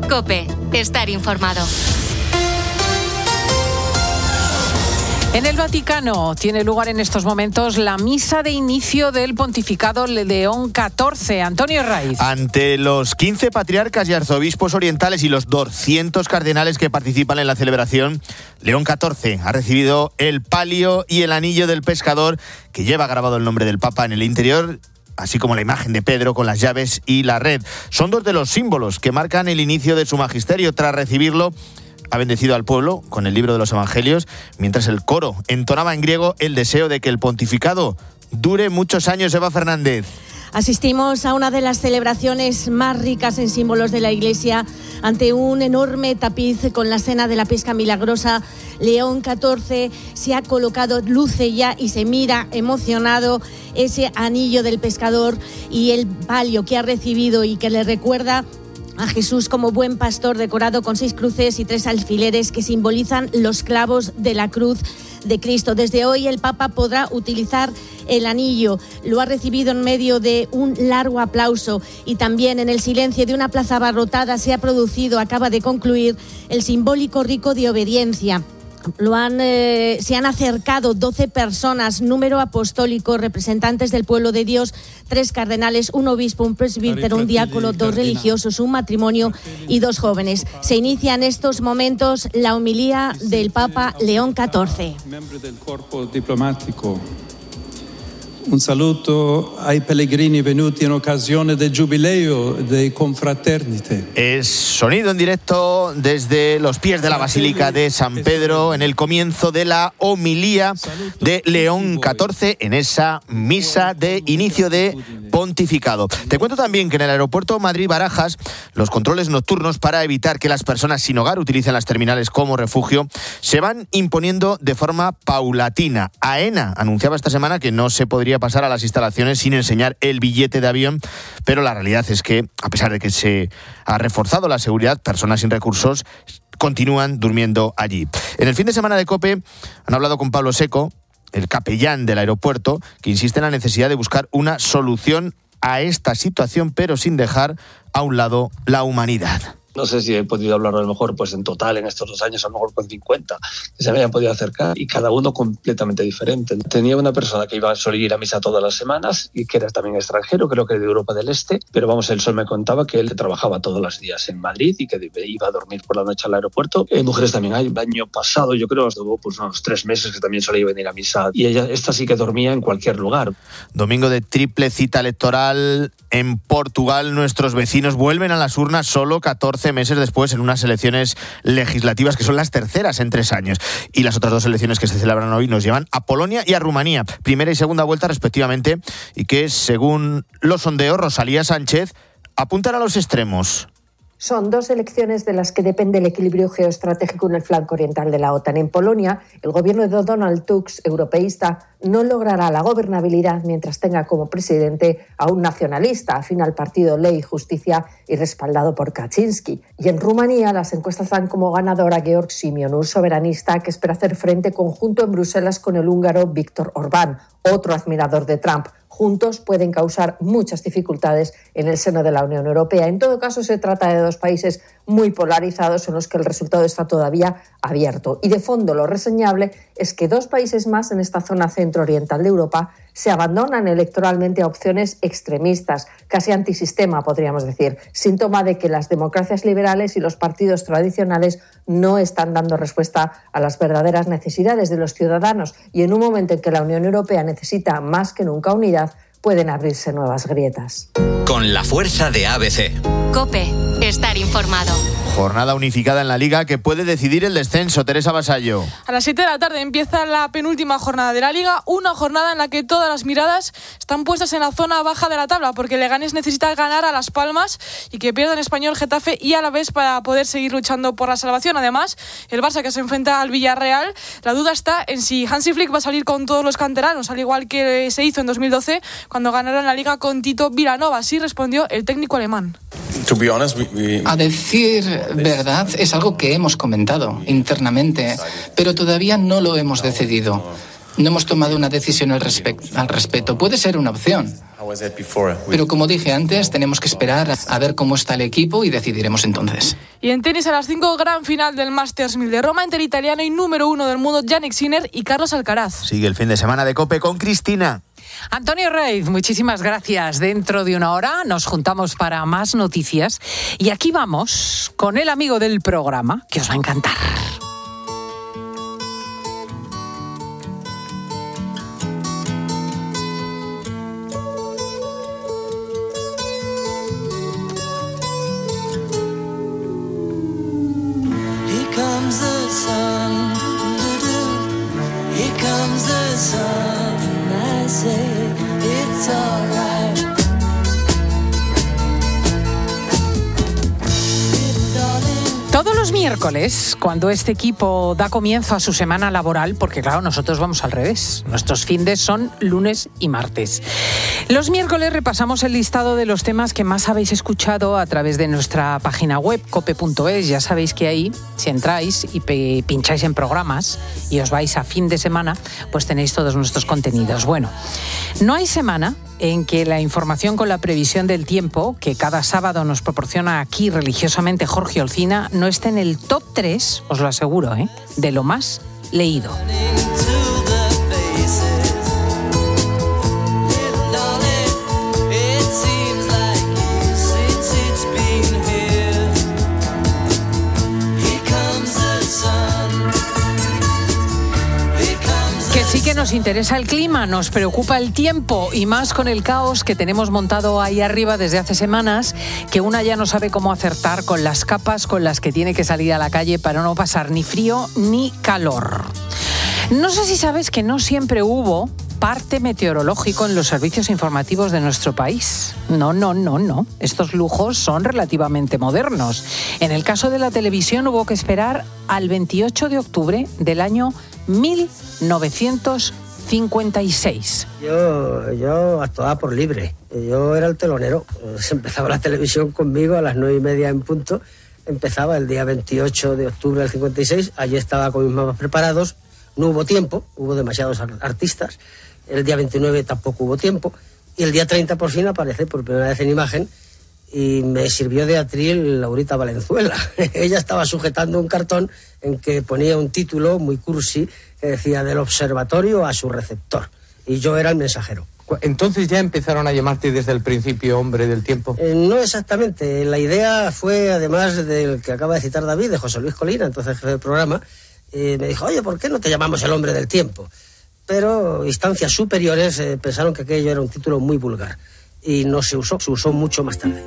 COPE. Estar informado. En el Vaticano tiene lugar en estos momentos la misa de inicio del pontificado León XIV. Antonio Raiz. Ante los 15 patriarcas y arzobispos orientales y los 200 cardenales que participan en la celebración, León XIV ha recibido el palio y el anillo del pescador, que lleva grabado el nombre del Papa en el interior, así como la imagen de Pedro con las llaves y la red. Son dos de los símbolos que marcan el inicio de su magisterio. Tras recibirlo, ha bendecido al pueblo con el libro de los Evangelios, mientras el coro entonaba en griego el deseo de que el pontificado dure muchos años. Eva Fernández. Asistimos a una de las celebraciones más ricas en símbolos de la Iglesia, ante un enorme tapiz con la escena de la pesca milagrosa. León XIV se ha colocado, luce ya y se mira emocionado ese anillo del pescador y el palio que ha recibido y que le recuerda a Jesús como buen pastor, decorado con 6 cruces y 3 alfileres que simbolizan los clavos de la cruz de Cristo. Desde hoy el Papa podrá utilizar el anillo. Lo ha recibido en medio de un largo aplauso y también en el silencio de una plaza abarrotada acaba de concluir el simbólico rito de obediencia. Se han acercado 12 personas, número apostólico, representantes del pueblo de Dios, 3 cardenales, un obispo, un presbítero, un diácono, 2 religiosos, un matrimonio y 2 jóvenes. Se inicia en estos momentos la homilía del Papa León XIV. Miembros del cuerpo diplomático. Un saluto ai pellegrini venuti in occasione del giubileo de confraternite. Es sonido en directo desde los pies de la Basílica de San Pedro, en el comienzo de la homilía de León XIV, en esa misa de inicio de pontificado. Te cuento también que en el aeropuerto Madrid-Barajas, los controles nocturnos para evitar que las personas sin hogar utilicen las terminales como refugio se van imponiendo de forma paulatina. AENA anunciaba esta semana que no se podría pasar a las instalaciones sin enseñar el billete de avión, pero la realidad es que, a pesar de que se ha reforzado la seguridad, personas sin recursos continúan durmiendo allí. En el fin de semana de COPE han hablado con Pablo Seco, el capellán del aeropuerto, que insiste en la necesidad de buscar una solución a esta situación, pero sin dejar a un lado la humanidad. No sé si he podido hablar a lo mejor pues en total en estos 2 años, a lo mejor con 50 que se me hayan podido acercar, y cada uno completamente diferente. Tenía una persona que iba a solía ir a misa todas las semanas y que era también extranjero, creo que de Europa del Este, pero vamos, él solo me contaba que él trabajaba todos los días en Madrid y que iba a dormir por la noche al aeropuerto. Mujeres también hay. El año pasado, yo creo, estuvo pues unos 3 meses que también solía venir a misa, y esta sí que dormía en cualquier lugar. Domingo de triple cita electoral en Portugal. Nuestros vecinos vuelven a las urnas solo 14 meses después, en unas elecciones legislativas que son las terceras en 3 años. Y las otras 2 elecciones que se celebran hoy nos llevan a Polonia y a Rumanía, primera y segunda vuelta respectivamente, y que, según los sondeos, Rosalía Sánchez apuntan a los extremos. Son 2 elecciones de las que depende el equilibrio geoestratégico en el flanco oriental de la OTAN. En Polonia, el gobierno de Donald Tusk, europeísta, no logrará la gobernabilidad mientras tenga como presidente a un nacionalista afín al partido Ley y Justicia y respaldado por Kaczynski. Y en Rumanía, las encuestas dan como ganador a Georg Simeon, un soberanista que espera hacer frente conjunto en Bruselas con el húngaro Viktor Orbán, otro admirador de Trump. Juntos pueden causar muchas dificultades en el seno de la Unión Europea. En todo caso, se trata de 2 países muy polarizados en los que el resultado está todavía abierto. Y de fondo, lo reseñable es que 2 países más en esta zona centro-oriental de Europa se abandonan electoralmente a opciones extremistas, casi antisistema, podríamos decir, síntoma de que las democracias liberales y los partidos tradicionales no están dando respuesta a las verdaderas necesidades de los ciudadanos, y en un momento en que la Unión Europea necesita más que nunca unidad, pueden abrirse nuevas grietas. Con la fuerza de ABC. COPE. Estar informado. Jornada unificada en la Liga que puede decidir el descenso. Teresa Vasallo. A las 7 de la tarde empieza la penúltima jornada de la Liga, una jornada en la que todas las miradas están puestas en la zona baja de la tabla, porque Leganés necesita ganar a Las Palmas y que pierdan Español, Getafe y Alavés para poder seguir luchando por la salvación. Además, el Barça, que se enfrenta al Villarreal, la duda está en si Hansi Flick va a salir con todos los canteranos, al igual que se hizo en 2012 cuando ganaron la Liga con Tito Vilanova. Así respondió el técnico alemán. A decir verdad, es algo que hemos comentado internamente, pero todavía no lo hemos decidido. No hemos tomado una decisión al respecto. Puede ser una opción. Pero como dije antes, tenemos que esperar a ver cómo está el equipo y decidiremos entonces. Y en tenis a las 5, gran final del Masters 1000 de Roma entre el italiano y número 1 del mundo Jannik Sinner y Carlos Alcaraz. Sigue el fin de semana de COPE con Cristina. Antonio Reiz, muchísimas gracias. Dentro de una hora nos juntamos para más noticias y aquí vamos con el amigo del programa que os va a encantar. Todos los miércoles, cuando este equipo da comienzo a su semana laboral, porque claro, nosotros vamos al revés, nuestros findes son lunes y martes. Los miércoles repasamos el listado de los temas que más habéis escuchado a través de nuestra página web, cope.es. Ya sabéis que ahí, si entráis y pincháis en programas y os vais a fin de semana, pues tenéis todos nuestros contenidos. Bueno, no hay semana en que la información con la previsión del tiempo, que cada sábado nos proporciona aquí religiosamente Jorge Olcina, no esté en el top 3, os lo aseguro, de lo más leído. Sí que nos interesa el clima, nos preocupa el tiempo y más con el caos que tenemos montado ahí arriba desde hace semanas, que una ya no sabe cómo acertar con las capas con las que tiene que salir a la calle para no pasar ni frío ni calor. No sé si sabes que no siempre hubo parte meteorológico en los servicios informativos de nuestro país. No. Estos lujos son relativamente modernos. En el caso de la televisión hubo que esperar al 28 de octubre del año 1956. Yo actuaba por libre. Yo era el telonero. Se empezaba la televisión conmigo a las 9:30 en punto. Empezaba el día 28 de octubre del 56. Allí estaba con mis mapas preparados. No hubo tiempo, hubo demasiados artistas. El día 29 tampoco hubo tiempo. Y el día 30 por fin aparece por primera vez en imagen y me sirvió de atril Laurita Valenzuela. Ella estaba sujetando un cartón en que ponía un título muy cursi que decía del observatorio a su receptor. Y yo era el mensajero. ¿Entonces ya empezaron a llamarte desde el principio hombre del tiempo? No exactamente. La idea fue, además del que acaba de citar David, de José Luis Colina, entonces jefe del programa, me dijo, oye, ¿por qué no te llamamos el hombre del tiempo? Pero instancias superiores pensaron que aquello era un título muy vulgar y no se usó mucho más tarde.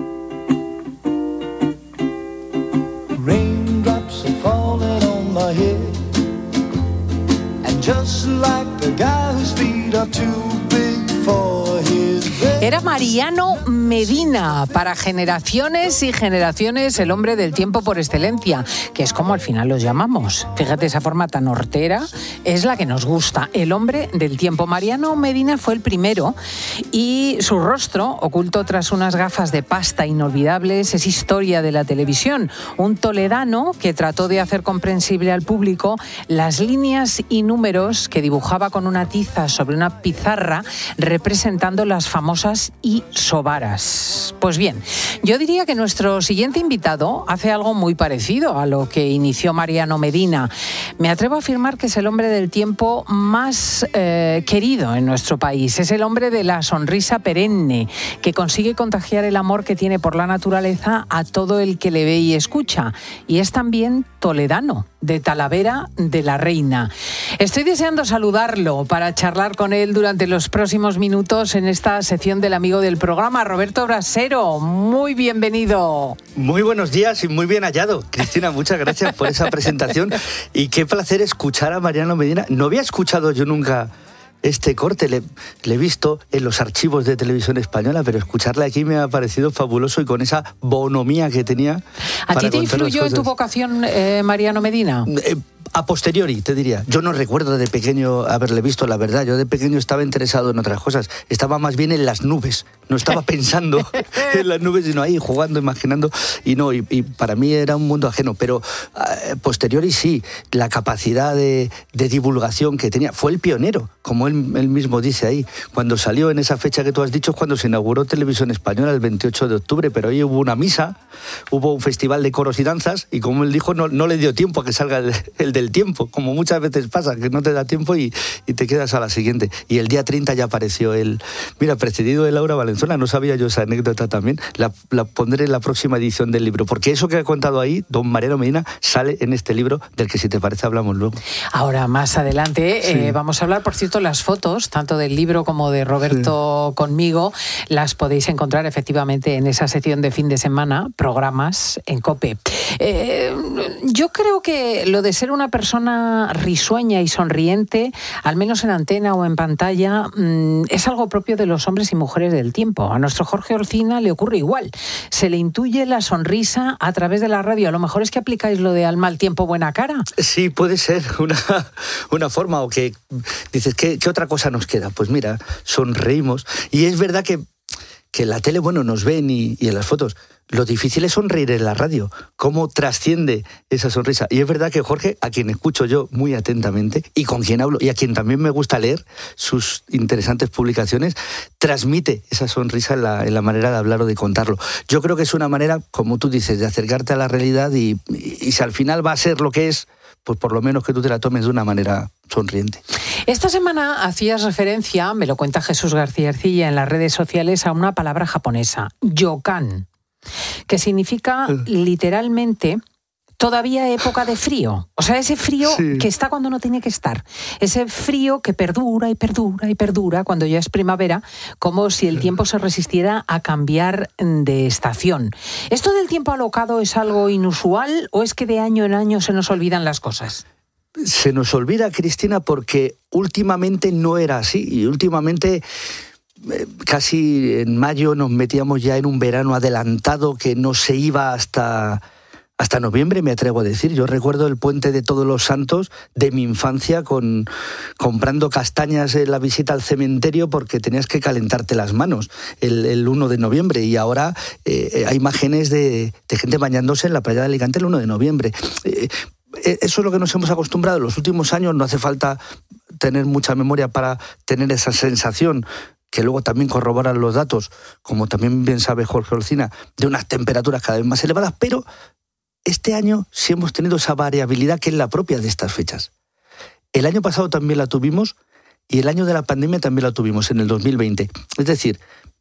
Raindrops are falling on my head, and just like the guy whose feet are too big for his bed. Era Mariano Medina, para generaciones y generaciones el hombre del tiempo por excelencia, que es como al final los llamamos. Fíjate, esa forma tan hortera es la que nos gusta, el hombre del tiempo. Mariano Medina fue el primero y su rostro, oculto tras unas gafas de pasta inolvidables, es historia de la televisión. Un toledano que trató de hacer comprensible al público las líneas y números que dibujaba con una tiza sobre una pizarra representando las famosas isobaras. Pues bien, yo diría que nuestro siguiente invitado hace algo muy parecido a lo que inició Mariano Medina. Me atrevo a afirmar que es el hombre del tiempo más querido en nuestro país. Es el hombre de la sonrisa perenne, que consigue contagiar el amor que tiene por la naturaleza a todo el que le ve y escucha. Y es también toledano, de Talavera de la Reina. Estoy deseando saludarlo para charlar con él durante los próximos minutos en esta sección del amigo del programa. Roberto Brasero, muy bienvenido. Muy buenos días y muy bien hallado. Cristina, muchas gracias por esa presentación y qué placer escuchar a Mariano Medina. No había escuchado yo nunca este corte, le he visto en los archivos de Televisión Española, pero escucharle aquí me ha parecido fabuloso y con esa bonomía que tenía. ¿A ti te influyó en tu vocación Mariano Medina? A posteriori, te diría. Yo no recuerdo de pequeño haberle visto, la verdad. Yo de pequeño estaba interesado en otras cosas. Estaba más bien en las nubes. No estaba pensando en las nubes, sino ahí jugando, imaginando. Y para mí era un mundo ajeno. Pero posteriori sí, la capacidad de divulgación que tenía. Fue el pionero, como él mismo dice ahí. Cuando salió en esa fecha que tú has dicho, es cuando se inauguró Televisión Española, el 28 de octubre. Pero ahí hubo una misa, hubo un festival de coros y danzas. Y como él dijo, no le dio tiempo a que salga el del tiempo, como muchas veces pasa, que no te da tiempo y te quedas a la siguiente. Y el día 30 ya apareció él, mira, precedido de Laura Valenzuela. No sabía yo esa anécdota también, la pondré en la próxima edición del libro, porque eso que ha contado ahí don Mariano Medina sale en este libro, del que si te parece hablamos luego. Ahora, más adelante, sí. Vamos a hablar, por cierto, las fotos, tanto del libro como de Roberto conmigo, las podéis encontrar efectivamente en esa sección de fin de semana, programas en COPE. Yo creo que lo de ser una persona risueña y sonriente, al menos en antena o en pantalla, es algo propio de los hombres y mujeres del tiempo. A nuestro Jorge Olcina le ocurre igual. Se le intuye la sonrisa a través de la radio. A lo mejor es que aplicáis lo de al mal tiempo buena cara. Sí, puede ser una forma, o que dices, ¿qué otra cosa nos queda? Pues mira, sonreímos. Y es verdad que en la tele, bueno, nos ven y en las fotos. Lo difícil es sonreír en la radio, cómo trasciende esa sonrisa. Y es verdad que Jorge, a quien escucho yo muy atentamente y con quien hablo, y a quien también me gusta leer sus interesantes publicaciones, transmite esa sonrisa en la manera de hablar o de contarlo. Yo creo que es una manera, como tú dices, de acercarte a la realidad y si al final va a ser lo que es, pues por lo menos que tú te la tomes de una manera sonriente. Esta semana hacías referencia, me lo cuenta Jesús García Ercilla en las redes sociales, a una palabra japonesa, yokan, que significa literalmente todavía época de frío. O sea, ese frío que está cuando no tiene que estar. Ese frío que perdura y perdura y perdura cuando ya es primavera, como si el tiempo se resistiera a cambiar de estación. ¿Esto del tiempo alocado es algo inusual o es que de año en año se nos olvidan las cosas? Se nos olvida, Cristina, porque últimamente no era así. Y últimamente casi en mayo nos metíamos ya en un verano adelantado que no se iba hasta noviembre, me atrevo a decir. Yo recuerdo el puente de Todos los Santos de mi infancia comprando castañas en la visita al cementerio porque tenías que calentarte las manos el 1 de noviembre y ahora hay imágenes de gente bañándose en la playa de Alicante el 1 de noviembre. Eso es lo que nos hemos acostumbrado en los últimos años. No hace falta tener mucha memoria para tener esa sensación, que luego también corroboran los datos, como también bien sabe Jorge Olcina, de unas temperaturas cada vez más elevadas, pero este año sí hemos tenido esa variabilidad que es la propia de estas fechas. El año pasado también la tuvimos y el año de la pandemia también la tuvimos, en el 2020. Es decir,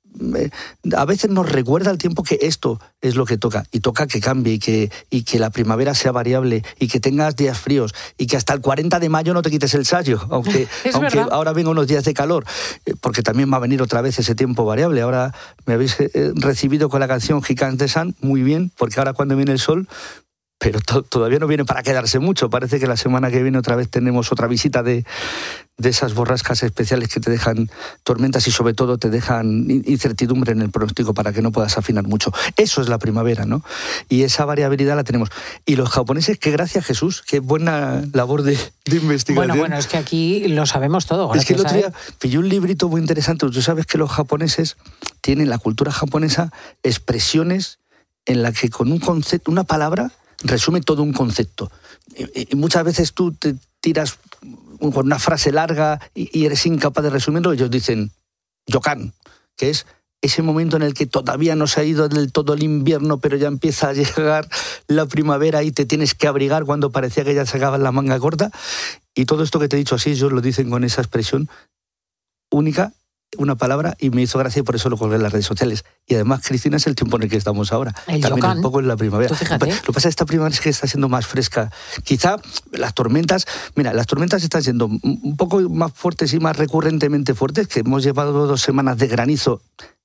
a veces nos recuerda el tiempo que esto es lo que toca, y toca que cambie y que la primavera sea variable y que tengas días fríos y que hasta el 40 de mayo no te quites el sayo, aunque ahora vengan unos días de calor, porque también va a venir otra vez ese tiempo variable. Ahora me habéis recibido con la canción Gigante San, muy bien, porque ahora cuando viene el sol, pero todavía no viene para quedarse mucho. Parece que la semana que viene otra vez tenemos otra visita de esas borrascas especiales que te dejan tormentas y sobre todo te dejan incertidumbre en el pronóstico para que no puedas afinar mucho. Eso es la primavera, ¿no? Y esa variabilidad la tenemos. Y los japoneses, que gracias Jesús, qué buena labor de investigación. Bueno, es que aquí lo sabemos todo. Gracias, es que el otro día pillé un librito muy interesante. Tú sabes que los japoneses tienen, la cultura japonesa, expresiones en la que con un concepto, una palabra, resume todo un concepto. Y muchas veces tú te tiras con una frase larga y eres incapaz de resumirlo. Ellos dicen yokan, que es ese momento en el que todavía no se ha ido del todo el invierno, pero ya empieza a llegar la primavera y te tienes que abrigar cuando parecía que ya sacabas la manga corta. Y todo esto que te he dicho así, ellos lo dicen con esa expresión única, una palabra, y me hizo gracia y por eso lo colgué en las redes sociales. Y además, Cristina, es el tiempo en el que estamos ahora. El también yokan. Un poco en la primavera. Tú fíjate. Lo que pasa esta primavera es que está siendo más fresca. Quizá las tormentas están siendo un poco más fuertes y más recurrentemente fuertes, que hemos llevado 2 semanas de granizo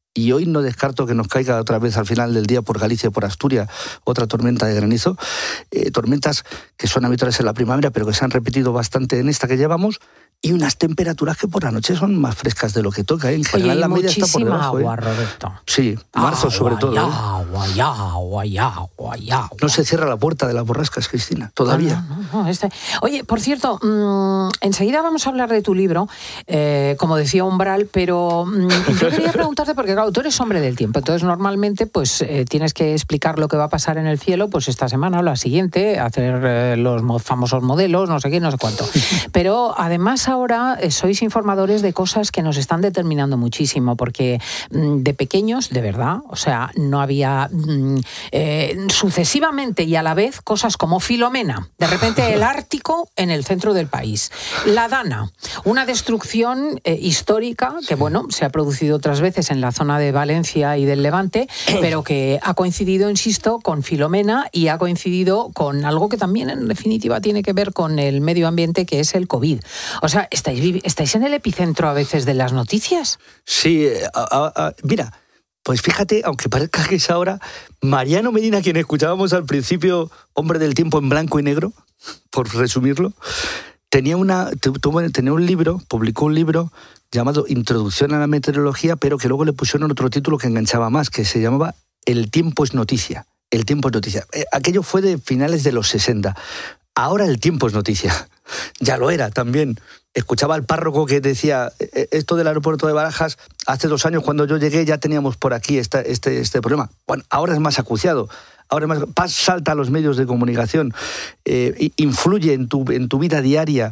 y hoy no descarto que nos caiga otra vez al final del día por Galicia, por Asturias, otra tormenta de granizo. Tormentas que son habituales en la primavera, pero que se han repetido bastante en esta que llevamos, y unas temperaturas que por la noche son más frescas de lo que toca. En general, la media está por debajo. Agua, Roberto. Sí, marzo sobre todo. Agua. No se cierra la puerta de las borrascas, Cristina, todavía. No. Oye, por cierto, enseguida vamos a hablar de tu libro, como decía Umbral, pero yo quería preguntarte, porque claro, tú eres hombre del tiempo, entonces normalmente pues tienes que explicar lo que va a pasar en el cielo pues esta semana o la siguiente, hacer los famosos modelos, no sé qué, no sé cuánto. Pero además ahora sois informadores de cosas que nos están determinando muchísimo, porque de pequeños, de verdad, o sea, no había sucesivamente y a la vez cosas como Filomena, de repente el Ártico en el centro del país, la Dana, una destrucción histórica que, bueno, se ha producido otras veces en la zona de Valencia y del Levante, pero que ha coincidido, insisto, con Filomena y ha coincidido con algo que también en definitiva tiene que ver con el medio ambiente, que es el COVID. O sea, ¿estáis en el epicentro a veces de las noticias? Sí, mira, pues fíjate, aunque parezca que es ahora, Mariano Medina, quien escuchábamos al principio, hombre del tiempo en blanco y negro, por resumirlo, tenía un libro, publicó un libro llamado Introducción a la Meteorología, pero que luego le pusieron otro título que enganchaba más, que se llamaba El tiempo es noticia. El tiempo es noticia. Aquello fue de finales de los 60. Ahora el tiempo es noticia. Ya lo era también. Escuchaba al párroco que decía, esto del aeropuerto de Barajas, hace 2 años cuando yo llegué ya teníamos por aquí este problema. Bueno, ahora es más acuciado. Ahora más salta a los medios de comunicación, influye en tu vida diaria,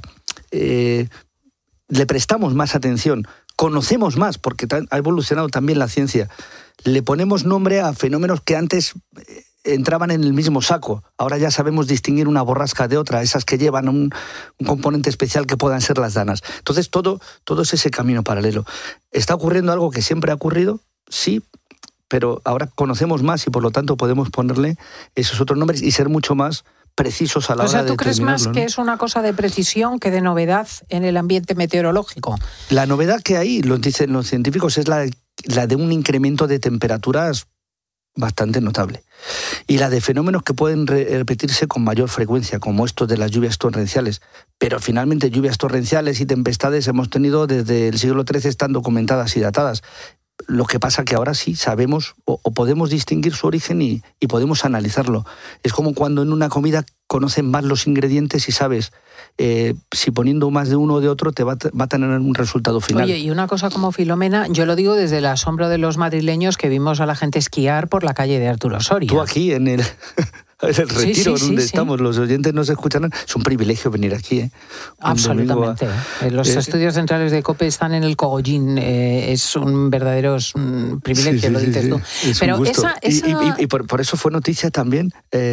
le prestamos más atención, conocemos más, porque ha evolucionado también la ciencia. Le ponemos nombre a fenómenos que antes entraban en el mismo saco. Ahora ya sabemos distinguir una borrasca de otra, esas que llevan un componente especial que puedan ser las danas. Entonces todo es ese camino paralelo. ¿Está ocurriendo algo que siempre ha ocurrido? Sí, pero ahora conocemos más y por lo tanto podemos ponerle esos otros nombres y ser mucho más precisos a la hora de determinarlo. O sea, ¿tú crees más que es una cosa de precisión que de novedad en el ambiente meteorológico? La novedad que hay, lo dicen los científicos, es la de un incremento de temperaturas bastante notable. Y la de fenómenos que pueden repetirse con mayor frecuencia, como estos de las lluvias torrenciales. Pero finalmente lluvias torrenciales y tempestades hemos tenido desde el siglo XIII, están documentadas y datadas. Lo que pasa que ahora sí sabemos o podemos distinguir su origen y podemos analizarlo. Es como cuando en una comida conocen más los ingredientes y sabes si poniendo más de uno o de otro te va a tener un resultado final. Oye, y una cosa como Filomena, yo lo digo desde el asombro de los madrileños que vimos a la gente esquiar por la calle de Arturo Soria. Tú aquí en el retiro donde estamos, los oyentes nos escucharán. Es un privilegio venir aquí. Absolutamente. Los estudios centrales de COPE están en el Cogollín. Es un verdadero privilegio, lo dices tú. Pero y por eso fue noticia también.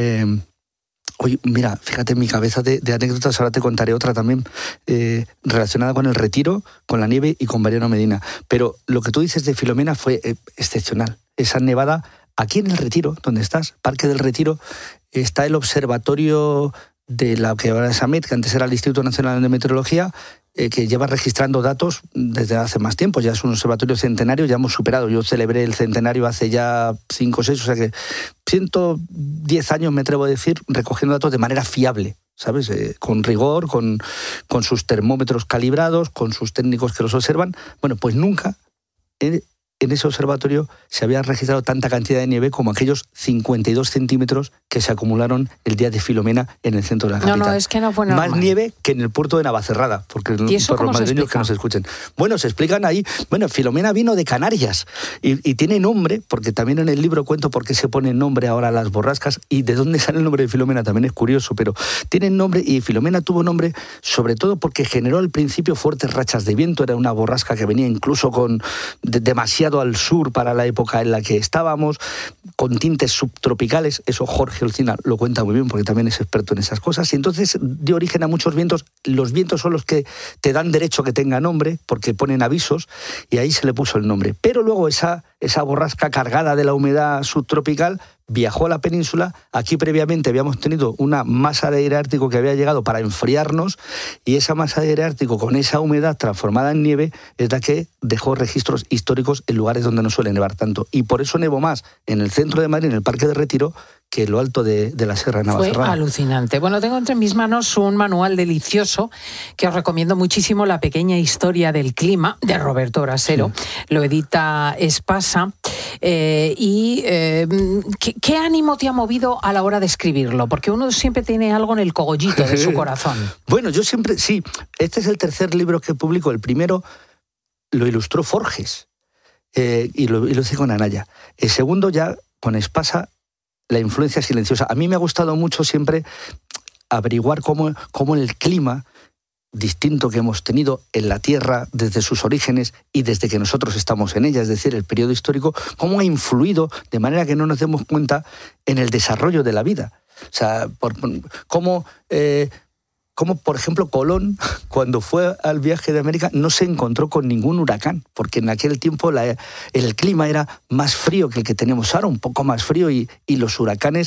Oye, mira, fíjate en mi cabeza de anécdotas, ahora te contaré otra también relacionada con el retiro, con la nieve y con Mariano Medina. Pero lo que tú dices de Filomena fue excepcional. Esa nevada, aquí en el Retiro, donde estás, Parque del Retiro, está el observatorio de la que ahora es AMET, que antes era el Instituto Nacional de Meteorología, que lleva registrando datos desde hace más tiempo. Ya es un observatorio centenario, ya hemos superado. Yo celebré el centenario hace ya 5 o 6, o sea que 110 años, me atrevo a decir, recogiendo datos de manera fiable, ¿sabes? Con rigor, con sus termómetros calibrados, con sus técnicos que los observan. Bueno, pues nunca en ese observatorio se había registrado tanta cantidad de nieve como aquellos 52 centímetros que se acumularon el día de Filomena en el centro de la capital. No, es que no fue normal. Más nieve que en el puerto de Navacerrada, porque por los madrileños que nos escuchen. Bueno, se explican ahí. Bueno, Filomena vino de Canarias y tiene nombre, porque también en el libro cuento por qué se pone nombre ahora a las borrascas y de dónde sale el nombre de Filomena, también es curioso, pero tiene nombre, y Filomena tuvo nombre sobre todo porque generó al principio fuertes rachas de viento. Era una borrasca que venía incluso con demasiado al sur para la época en la que estábamos, con tintes subtropicales. Eso Jorge Olcina lo cuenta muy bien porque también es experto en esas cosas, y entonces dio origen a muchos vientos. Los vientos son los que te dan derecho a que tenga nombre porque ponen avisos, y ahí se le puso el nombre. Pero luego esa esa borrasca cargada de la humedad subtropical viajó a la península. Aquí previamente habíamos tenido una masa de aire ártico que había llegado para enfriarnos, y esa masa de aire ártico con esa humedad transformada en nieve es la que dejó registros históricos en lugares donde no suele nevar tanto. Y por eso nevó más en el centro de Madrid, en el Parque de Retiro, que lo alto de la Sierra de Navacerrada. Fue alucinante. Bueno, tengo entre mis manos un manual delicioso que os recomiendo muchísimo, La pequeña historia del clima, de Roberto Brasero. Sí. Lo edita Espasa. ¿Qué ánimo te ha movido a la hora de escribirlo? Porque uno siempre tiene algo en el cogollito de su corazón. Bueno, yo siempre, sí. Este es el tercer libro que publico. El primero lo ilustró Forges y lo hice con Anaya. El segundo ya con Espasa, La influencia silenciosa. A mí me ha gustado mucho siempre averiguar cómo el clima distinto que hemos tenido en la Tierra desde sus orígenes y desde que nosotros estamos en ella, es decir, el periodo histórico, cómo ha influido de manera que no nos demos cuenta en el desarrollo de la vida. O sea, cómo, por ejemplo, Colón, cuando fue al viaje de América, no se encontró con ningún huracán, porque en aquel tiempo el clima era más frío que el que tenemos ahora, un poco más frío, y los huracanes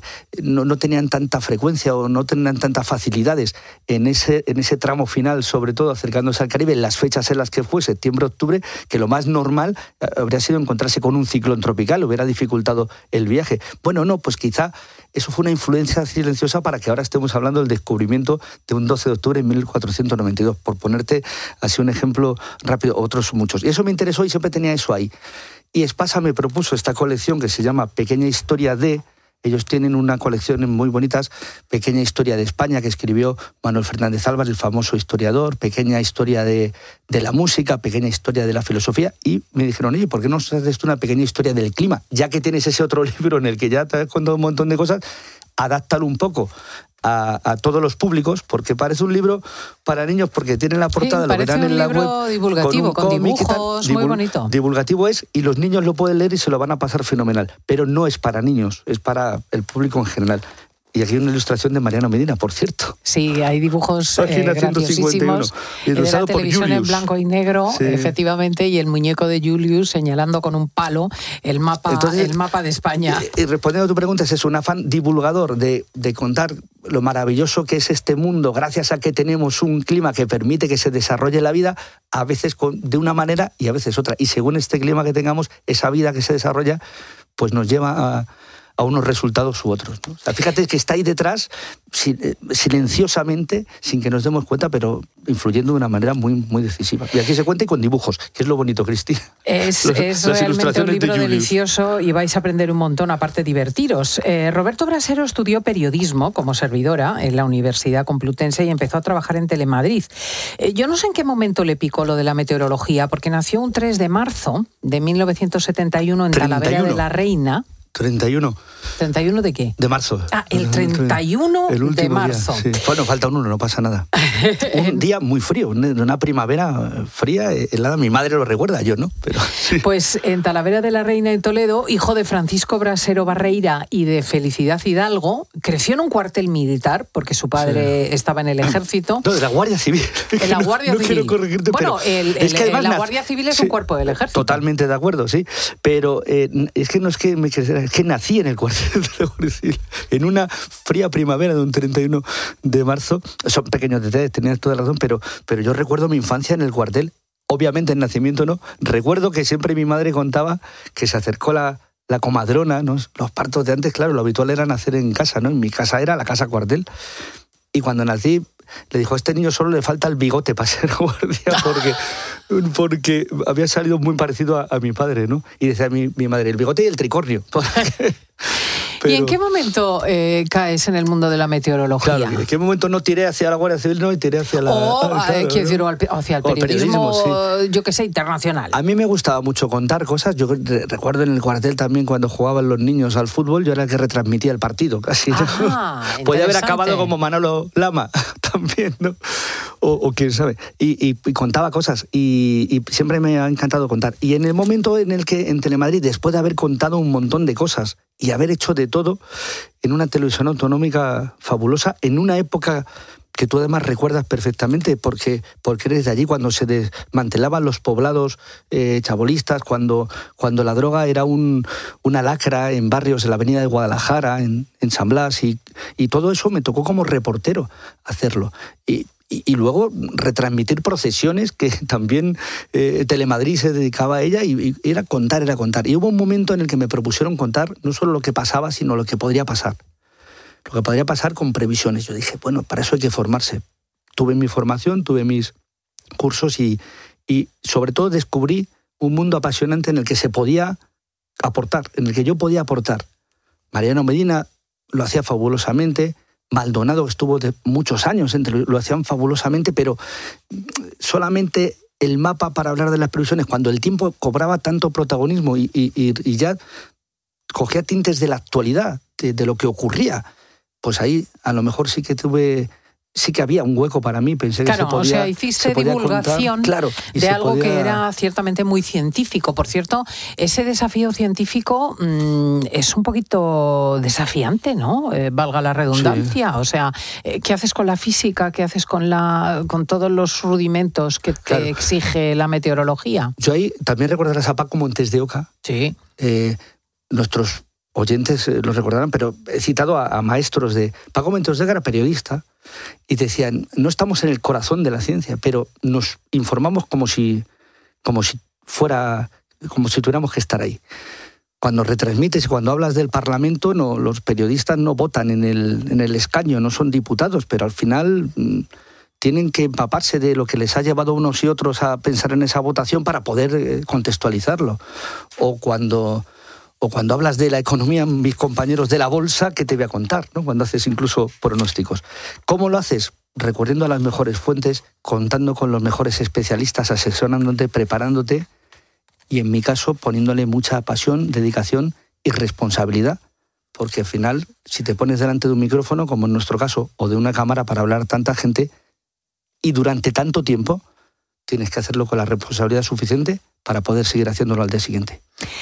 no tenían tanta frecuencia o no tenían tantas facilidades en ese tramo final, sobre todo acercándose al Caribe, en las fechas en las que fue, septiembre, octubre, que lo más normal habría sido encontrarse con un ciclón tropical, hubiera dificultado el viaje. Bueno, no, pues quizá eso fue una influencia silenciosa para que ahora estemos hablando del descubrimiento de un 12 de octubre de 1492, por ponerte así un ejemplo rápido, otros muchos. Y eso me interesó y siempre tenía eso ahí. Y Espasa me propuso esta colección que se llama Pequeña Historia de... Ellos tienen una colección muy bonitas, Pequeña Historia de España, que escribió Manuel Fernández Álvarez, el famoso historiador, Pequeña Historia de la música, Pequeña Historia de la filosofía, y me dijeron, oye, ¿por qué no haces una pequeña historia del clima? Ya que tienes ese otro libro en el que ya te has contado un montón de cosas, adáptalo un poco a todos los públicos, porque parece un libro para niños, porque tiene la portada, lo verán en la web. Parece un libro divulgativo, con dibujos, muy bonito. Divulgativo es, y los niños lo pueden leer y se lo van a pasar fenomenal, pero no es para niños, es para el público en general. Y aquí hay una ilustración de Mariano Medina, por cierto. Sí, hay dibujos graciosísimos de la televisión en blanco y negro, sí. Efectivamente, y el muñeco de Julius señalando con un palo el mapa de España. Y respondiendo a tu pregunta, es un afán divulgador de contar lo maravilloso que es este mundo, gracias a que tenemos un clima que permite que se desarrolle la vida, a veces de una manera y a veces otra. Y según este clima que tengamos, esa vida que se desarrolla, pues nos lleva a unos resultados u otros, ¿no? O sea, fíjate que está ahí detrás, silenciosamente, sin que nos demos cuenta, pero influyendo de una manera muy, muy decisiva. Y aquí se cuenta y con dibujos, que es lo bonito, Cristina. Es realmente un libro delicioso y vais a aprender un montón, aparte divertiros. Roberto Brasero estudió periodismo como servidora en la Universidad Complutense y empezó a trabajar en Telemadrid. Yo no sé en qué momento le picó lo de la meteorología, porque nació un 3 de marzo de 1971 en 31. Talavera de la Reina. 31. ¿31 de qué? De marzo. Ah, el 31 de marzo. Día, sí. Bueno, falta un 1, no pasa nada. Un día muy frío, una primavera fría, helada. Mi madre lo recuerda, yo no. Pero sí. Pues en Talavera de la Reina, en Toledo, hijo de Francisco Brasero Barreira y de Felicidad Hidalgo, creció en un cuartel militar, porque su padre estaba en el ejército. No, de la Guardia Civil. En la Guardia Civil. Quiero corregirte, bueno, pero la Guardia Civil es un cuerpo del ejército. Totalmente de acuerdo, sí. Pero es que no es que me creciera, es que nací en el cuartel de la Guardia Civil, en una fría primavera de un 31 de marzo. Son pequeños detalles, tenías toda la razón, pero yo recuerdo mi infancia en el cuartel. Obviamente el nacimiento no. Recuerdo que siempre mi madre contaba que se acercó la comadrona, ¿no? Los partos de antes, claro, lo habitual era nacer en casa, ¿no? En mi casa era la casa cuartel. Y cuando nací, le dijo, a este niño solo le falta el bigote para ser guardia, porque había salido muy parecido a mi padre, ¿no? Y decía mi madre, el bigote y el tricornio. ¿Y en qué momento caes en el mundo de la meteorología? Claro, ¿en qué momento no tiré hacia la Guardia Civil, no? Y tiré hacia la... quiero decir, hacia el periodismo, sí. Yo qué sé, internacional. A mí me gustaba mucho contar cosas. Yo recuerdo en el cuartel también, cuando jugaban los niños al fútbol, yo era el que retransmitía el partido, casi. Podía haber acabado como Manolo Lama, también, ¿no? O quién sabe. Y contaba cosas, y siempre me ha encantado contar. Y en el momento en el que en Telemadrid, después de haber contado un montón de cosas y haber hecho de todo en una televisión autonómica fabulosa, en una época que tú además recuerdas perfectamente porque eres de allí, cuando se desmantelaban los poblados chabolistas, cuando la droga era una lacra en barrios en la avenida de Guadalajara, en San Blas, y todo eso me tocó como reportero hacerlo. Y luego retransmitir procesiones, que también Telemadrid se dedicaba a ella, y era contar. Y hubo un momento en el que me propusieron contar no solo lo que pasaba, sino lo que podría pasar. Lo que podría pasar con previsiones. Yo dije, bueno, para eso hay que formarse. Tuve mi formación, tuve mis cursos y sobre todo descubrí un mundo apasionante en el que se podía aportar, en el que yo podía aportar. Mariano Medina lo hacía fabulosamente, Maldonado estuvo muchos años, lo hacían fabulosamente, pero solamente el mapa para hablar de las previsiones, cuando el tiempo cobraba tanto protagonismo y ya cogía tintes de la actualidad, de lo que ocurría, pues ahí a lo mejor sí que había un hueco para mí. Pensé que se podía, o sea, hiciste divulgación de algo que era ciertamente muy científico. Por cierto, ese desafío científico es un poquito desafiante, ¿no? Valga la redundancia. Sí. O sea, ¿qué haces con la física? ¿Qué haces con todos los rudimentos que te exige la meteorología? Yo ahí también recordarás a Paco Montes de Oca. Sí. Nuestros oyentes lo recordarán, pero he citado a maestros de... Paco Montes de Oca era periodista y decían, no estamos en el corazón de la ciencia, pero nos informamos como si tuviéramos que estar ahí. Cuando retransmites y cuando hablas del Parlamento, los periodistas no votan en el escaño, no son diputados, pero al final tienen que empaparse de lo que les ha llevado a unos y otros a pensar en esa votación para poder contextualizarlo. O cuando hablas de la economía, mis compañeros de la bolsa, ¿qué te voy a contar, ¿no? Cuando haces incluso pronósticos. ¿Cómo lo haces? Recurriendo a las mejores fuentes, contando con los mejores especialistas, asesorándote, preparándote y, en mi caso, poniéndole mucha pasión, dedicación y responsabilidad, porque al final, si te pones delante de un micrófono, como en nuestro caso, o de una cámara para hablar a tanta gente, y durante tanto tiempo, tienes que hacerlo con la responsabilidad suficiente para poder seguir haciéndolo al día siguiente.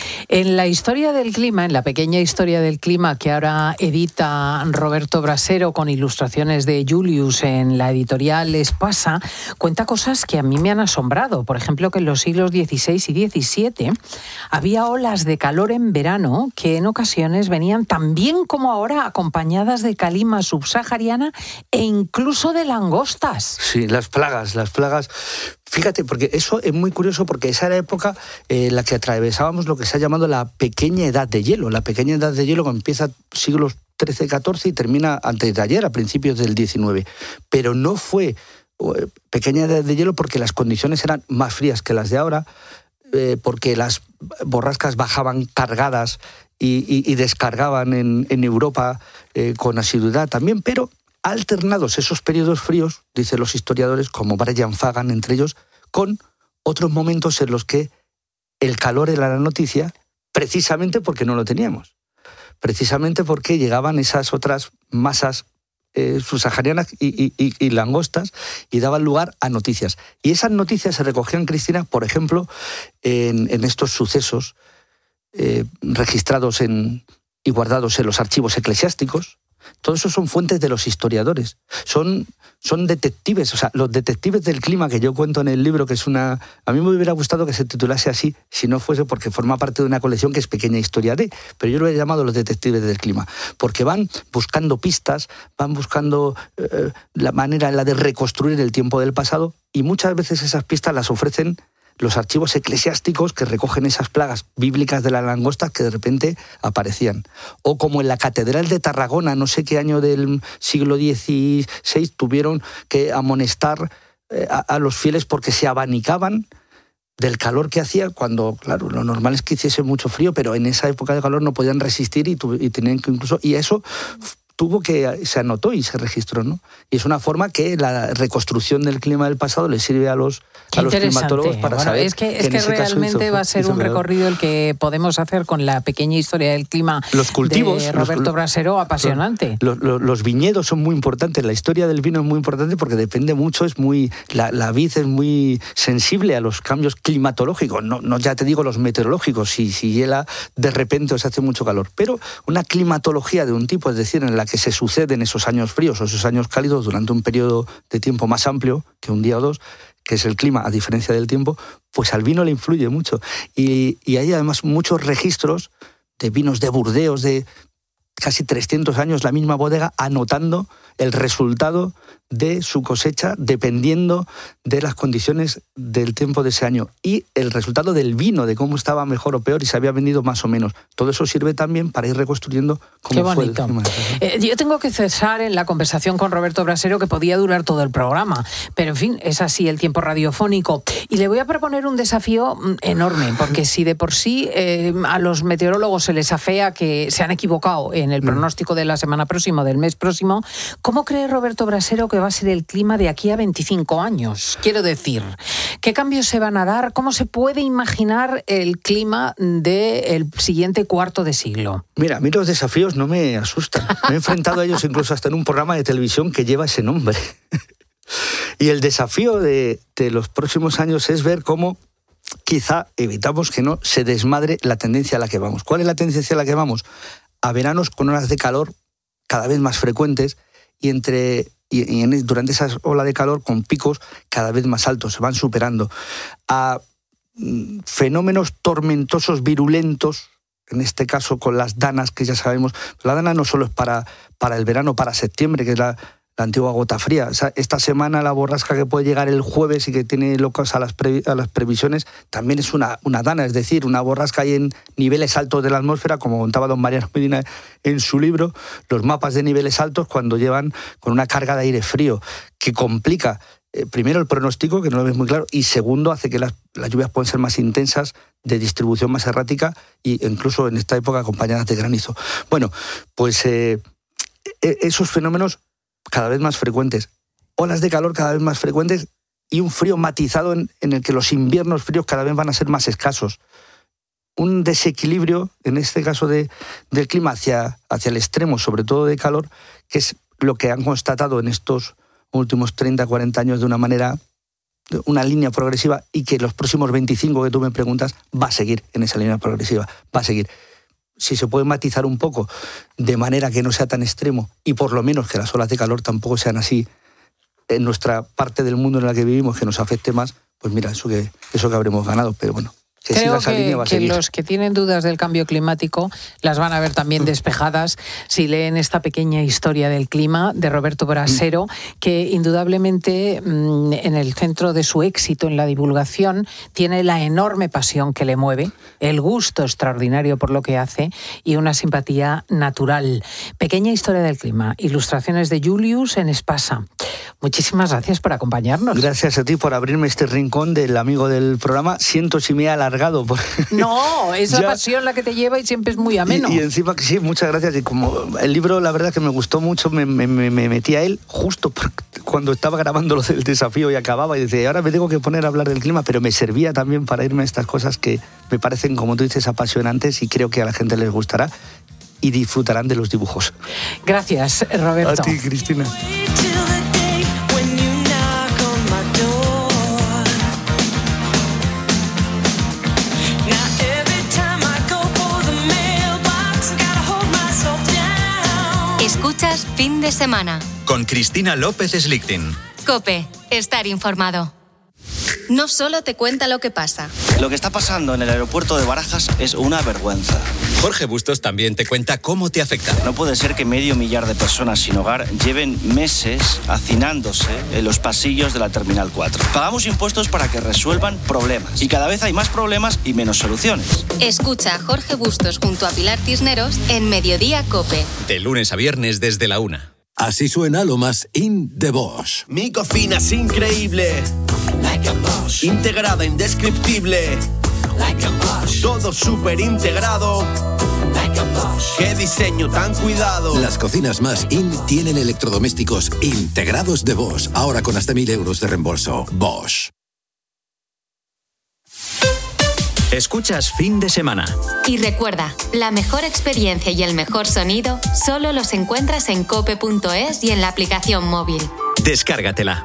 En la historia del clima, en la pequeña historia del clima que ahora edita Roberto Brasero con ilustraciones de Julius en la editorial Espasa, cuenta cosas que a mí me han asombrado. Por ejemplo, que en los siglos XVI y XVII había olas de calor en verano que en ocasiones venían tan bien como ahora acompañadas de calima subsahariana e incluso de langostas. Sí, las plagas. Fíjate, porque eso es muy curioso, porque esa era la época en la que atravesábamos lo que se ha llamado la pequeña edad de hielo. La pequeña edad de hielo que empieza siglos XIII-XIV y termina antes de ayer, a principios del XIX. Pero no fue pequeña edad de hielo porque las condiciones eran más frías que las de ahora, porque las borrascas bajaban cargadas y descargaban en Europa con asiduidad también, pero alternados esos periodos fríos, dicen los historiadores, como Brian Fagan entre ellos, con otros momentos en los que el calor era la noticia, precisamente porque no lo teníamos. Precisamente porque llegaban esas otras masas subsaharianas y langostas y daban lugar a noticias. Y esas noticias se recogían, Cristina, por ejemplo, en estos sucesos registrados y guardados en los archivos eclesiásticos. Todo eso son fuentes de los historiadores. Son detectives, o sea, los detectives del clima que yo cuento en el libro, que es una... A mí me hubiera gustado que se titulase así, si no fuese porque forma parte de una colección que es Pequeña Historia de, pero yo lo he llamado los detectives del clima, porque van buscando pistas, van buscando la manera en la de reconstruir el tiempo del pasado, y muchas veces esas pistas las ofrecen los archivos eclesiásticos que recogen esas plagas bíblicas de las langostas que de repente aparecían. O como en la Catedral de Tarragona, no sé qué año del siglo XVI, tuvieron que amonestar a los fieles porque se abanicaban del calor que hacía, cuando, claro, lo normal es que hiciese mucho frío, pero en esa época de calor no podían resistir y tenían que incluso... Y eso se anotó y se registró, ¿no? Y es una forma que la reconstrucción del clima del pasado le sirve a los climatólogos para saber es que realmente va a ser un recorrido el que podemos hacer con la pequeña historia del clima los cultivos, de Roberto Brasero, apasionante. Los viñedos son muy importantes, la historia del vino es muy importante porque depende mucho, la vid es muy sensible a los cambios climatológicos, no ya te digo los meteorológicos, si hiela de repente o se hace mucho calor, pero una climatología de un tipo, es decir, en la que se suceden esos años fríos o esos años cálidos durante un periodo de tiempo más amplio que un día o dos, que es el clima, a diferencia del tiempo, pues al vino le influye mucho. Y hay además muchos registros de vinos de Burdeos de casi 300 años, la misma bodega, anotando el resultado de su cosecha dependiendo de las condiciones del tiempo de ese año y el resultado del vino, de cómo estaba mejor o peor y se había vendido más o menos. Todo eso sirve también para ir reconstruyendo cómo fue el clima. Yo tengo que cesar en la conversación con Roberto Brasero, que podía durar todo el programa, pero en fin, es así el tiempo radiofónico. Y le voy a proponer un desafío enorme, porque si de por sí a los meteorólogos se les afea que se han equivocado en el pronóstico de la semana próxima, del mes próximo, ¿cómo cree Roberto Brasero que va a ser el clima de aquí a 25 años? Quiero decir, ¿qué cambios se van a dar? ¿Cómo se puede imaginar el clima del siguiente cuarto de siglo? Mira, a mí los desafíos no me asustan. Me he enfrentado a ellos incluso hasta en un programa de televisión que lleva ese nombre. Y el desafío de los próximos años es ver cómo quizá evitamos que no se desmadre la tendencia a la que vamos. ¿Cuál es la tendencia a la que vamos? A veranos con horas de calor cada vez más frecuentes y durante esa ola de calor con picos cada vez más altos, se van superando. A fenómenos tormentosos virulentos, en este caso con las danas, que ya sabemos. La dana no solo es para el verano, para septiembre, que es la antigua gota fría. O sea, esta semana la borrasca que puede llegar el jueves y que tiene locas a las previsiones también es una dana, es decir, una borrasca ahí en niveles altos de la atmósfera, como contaba don Mariano Medina en su libro, los mapas de niveles altos cuando llevan con una carga de aire frío, que complica primero el pronóstico, que no lo ves muy claro, y segundo hace que las lluvias pueden ser más intensas, de distribución más errática e incluso en esta época acompañadas de granizo. Bueno, pues esos fenómenos cada vez más frecuentes, olas de calor cada vez más frecuentes y un frío matizado en el que los inviernos fríos cada vez van a ser más escasos. Un desequilibrio, en este caso del clima, hacia el extremo, sobre todo de calor, que es lo que han constatado en estos últimos 30, 40 años de una manera, una línea progresiva, y que los próximos 25 que tú me preguntas va a seguir en esa línea progresiva, va a seguir. Si se puede matizar un poco de manera que no sea tan extremo y por lo menos que las olas de calor tampoco sean así en nuestra parte del mundo en la que vivimos, que nos afecte más, pues mira, eso que habremos ganado, pero bueno. Creo que los que tienen dudas del cambio climático las van a ver también despejadas si leen esta pequeña historia del clima de Roberto Brasero, que indudablemente en el centro de su éxito en la divulgación tiene la enorme pasión que le mueve, el gusto extraordinario por lo que hace y una simpatía natural. Pequeña historia del clima, ilustraciones de Julius en Espasa. Muchísimas gracias por acompañarnos. Gracias a ti por abrirme este rincón del amigo del programa. Siento si me he alargado. No, es la pasión la que te lleva y siempre es muy ameno. Y encima que sí, muchas gracias. Y como el libro, la verdad que me gustó mucho, me metí a él justo cuando estaba grabando lo del desafío y acababa y decía, ahora me tengo que poner a hablar del clima, pero me servía también para irme a estas cosas que me parecen, como tú dices, apasionantes y creo que a la gente les gustará y disfrutarán de los dibujos. Gracias, Roberto. A ti, Cristina. Escuchas Fin de Semana. Con Cristina López Slichting. COPE. Estar informado. No solo te cuenta lo que pasa. Lo que está pasando en el aeropuerto de Barajas es una vergüenza. Jorge Bustos también te cuenta cómo te afecta. No puede ser que 500.000 de personas sin hogar lleven meses hacinándose en los pasillos de la Terminal 4. Pagamos impuestos para que resuelvan problemas. Y cada vez hay más problemas y menos soluciones. Escucha a Jorge Bustos junto a Pilar Cisneros en Mediodía COPE. De lunes a viernes desde la 1. Así suena lo más in de Bosch. Mi cocina es increíble. Like a Bosch. Integrada, indescriptible. Like a Bosch. Todo súper integrado. Like a Bosch. Qué diseño tan cuidado. Las cocinas más in tienen electrodomésticos integrados de Bosch. Ahora con hasta 1.000 euros de reembolso. Bosch. Escuchas Fin de Semana. Y recuerda, la mejor experiencia y el mejor sonido solo los encuentras en cope.es y en la aplicación móvil. Descárgatela.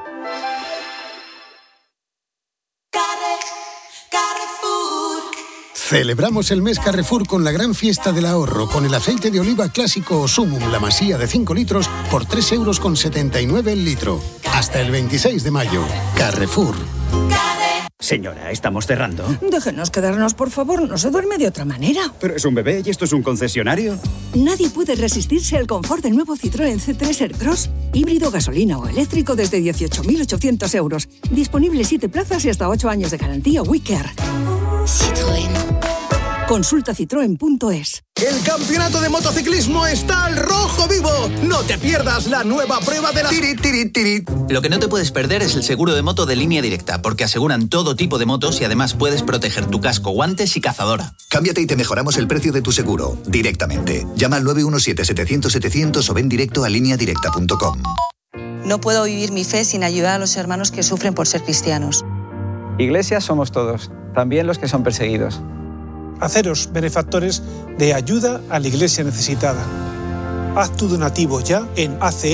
Celebramos el mes Carrefour con la gran fiesta del ahorro, con el aceite de oliva clásico o Sumum, la masía de 5 litros, por 3,79 € el litro. Hasta el 26 de mayo. Carrefour. Señora, estamos cerrando. Déjenos quedarnos, por favor. No se duerme de otra manera. Pero es un bebé y esto es un concesionario. Nadie puede resistirse al confort del nuevo Citroën C3 Aircross. Híbrido, gasolina o eléctrico desde 18.800 €. Disponible 7 plazas y hasta 8 años de garantía WeCare. Citroën. Consulta citroen.es. El campeonato de motociclismo está al rojo vivo. No te pierdas la nueva prueba de la Tiri. Lo que no te puedes perder es el seguro de moto de Línea Directa, porque aseguran todo tipo de motos y además puedes proteger tu casco, guantes y cazadora. Cámbiate y te mejoramos el precio de tu seguro directamente. Llama al 917-700-700 o ven directo a lineadirecta.com. No puedo vivir mi fe sin ayudar a los hermanos que sufren por ser cristianos. Iglesia somos todos, también los que son perseguidos. Haceros benefactores de ayuda a la Iglesia necesitada. Haz tu donativo ya en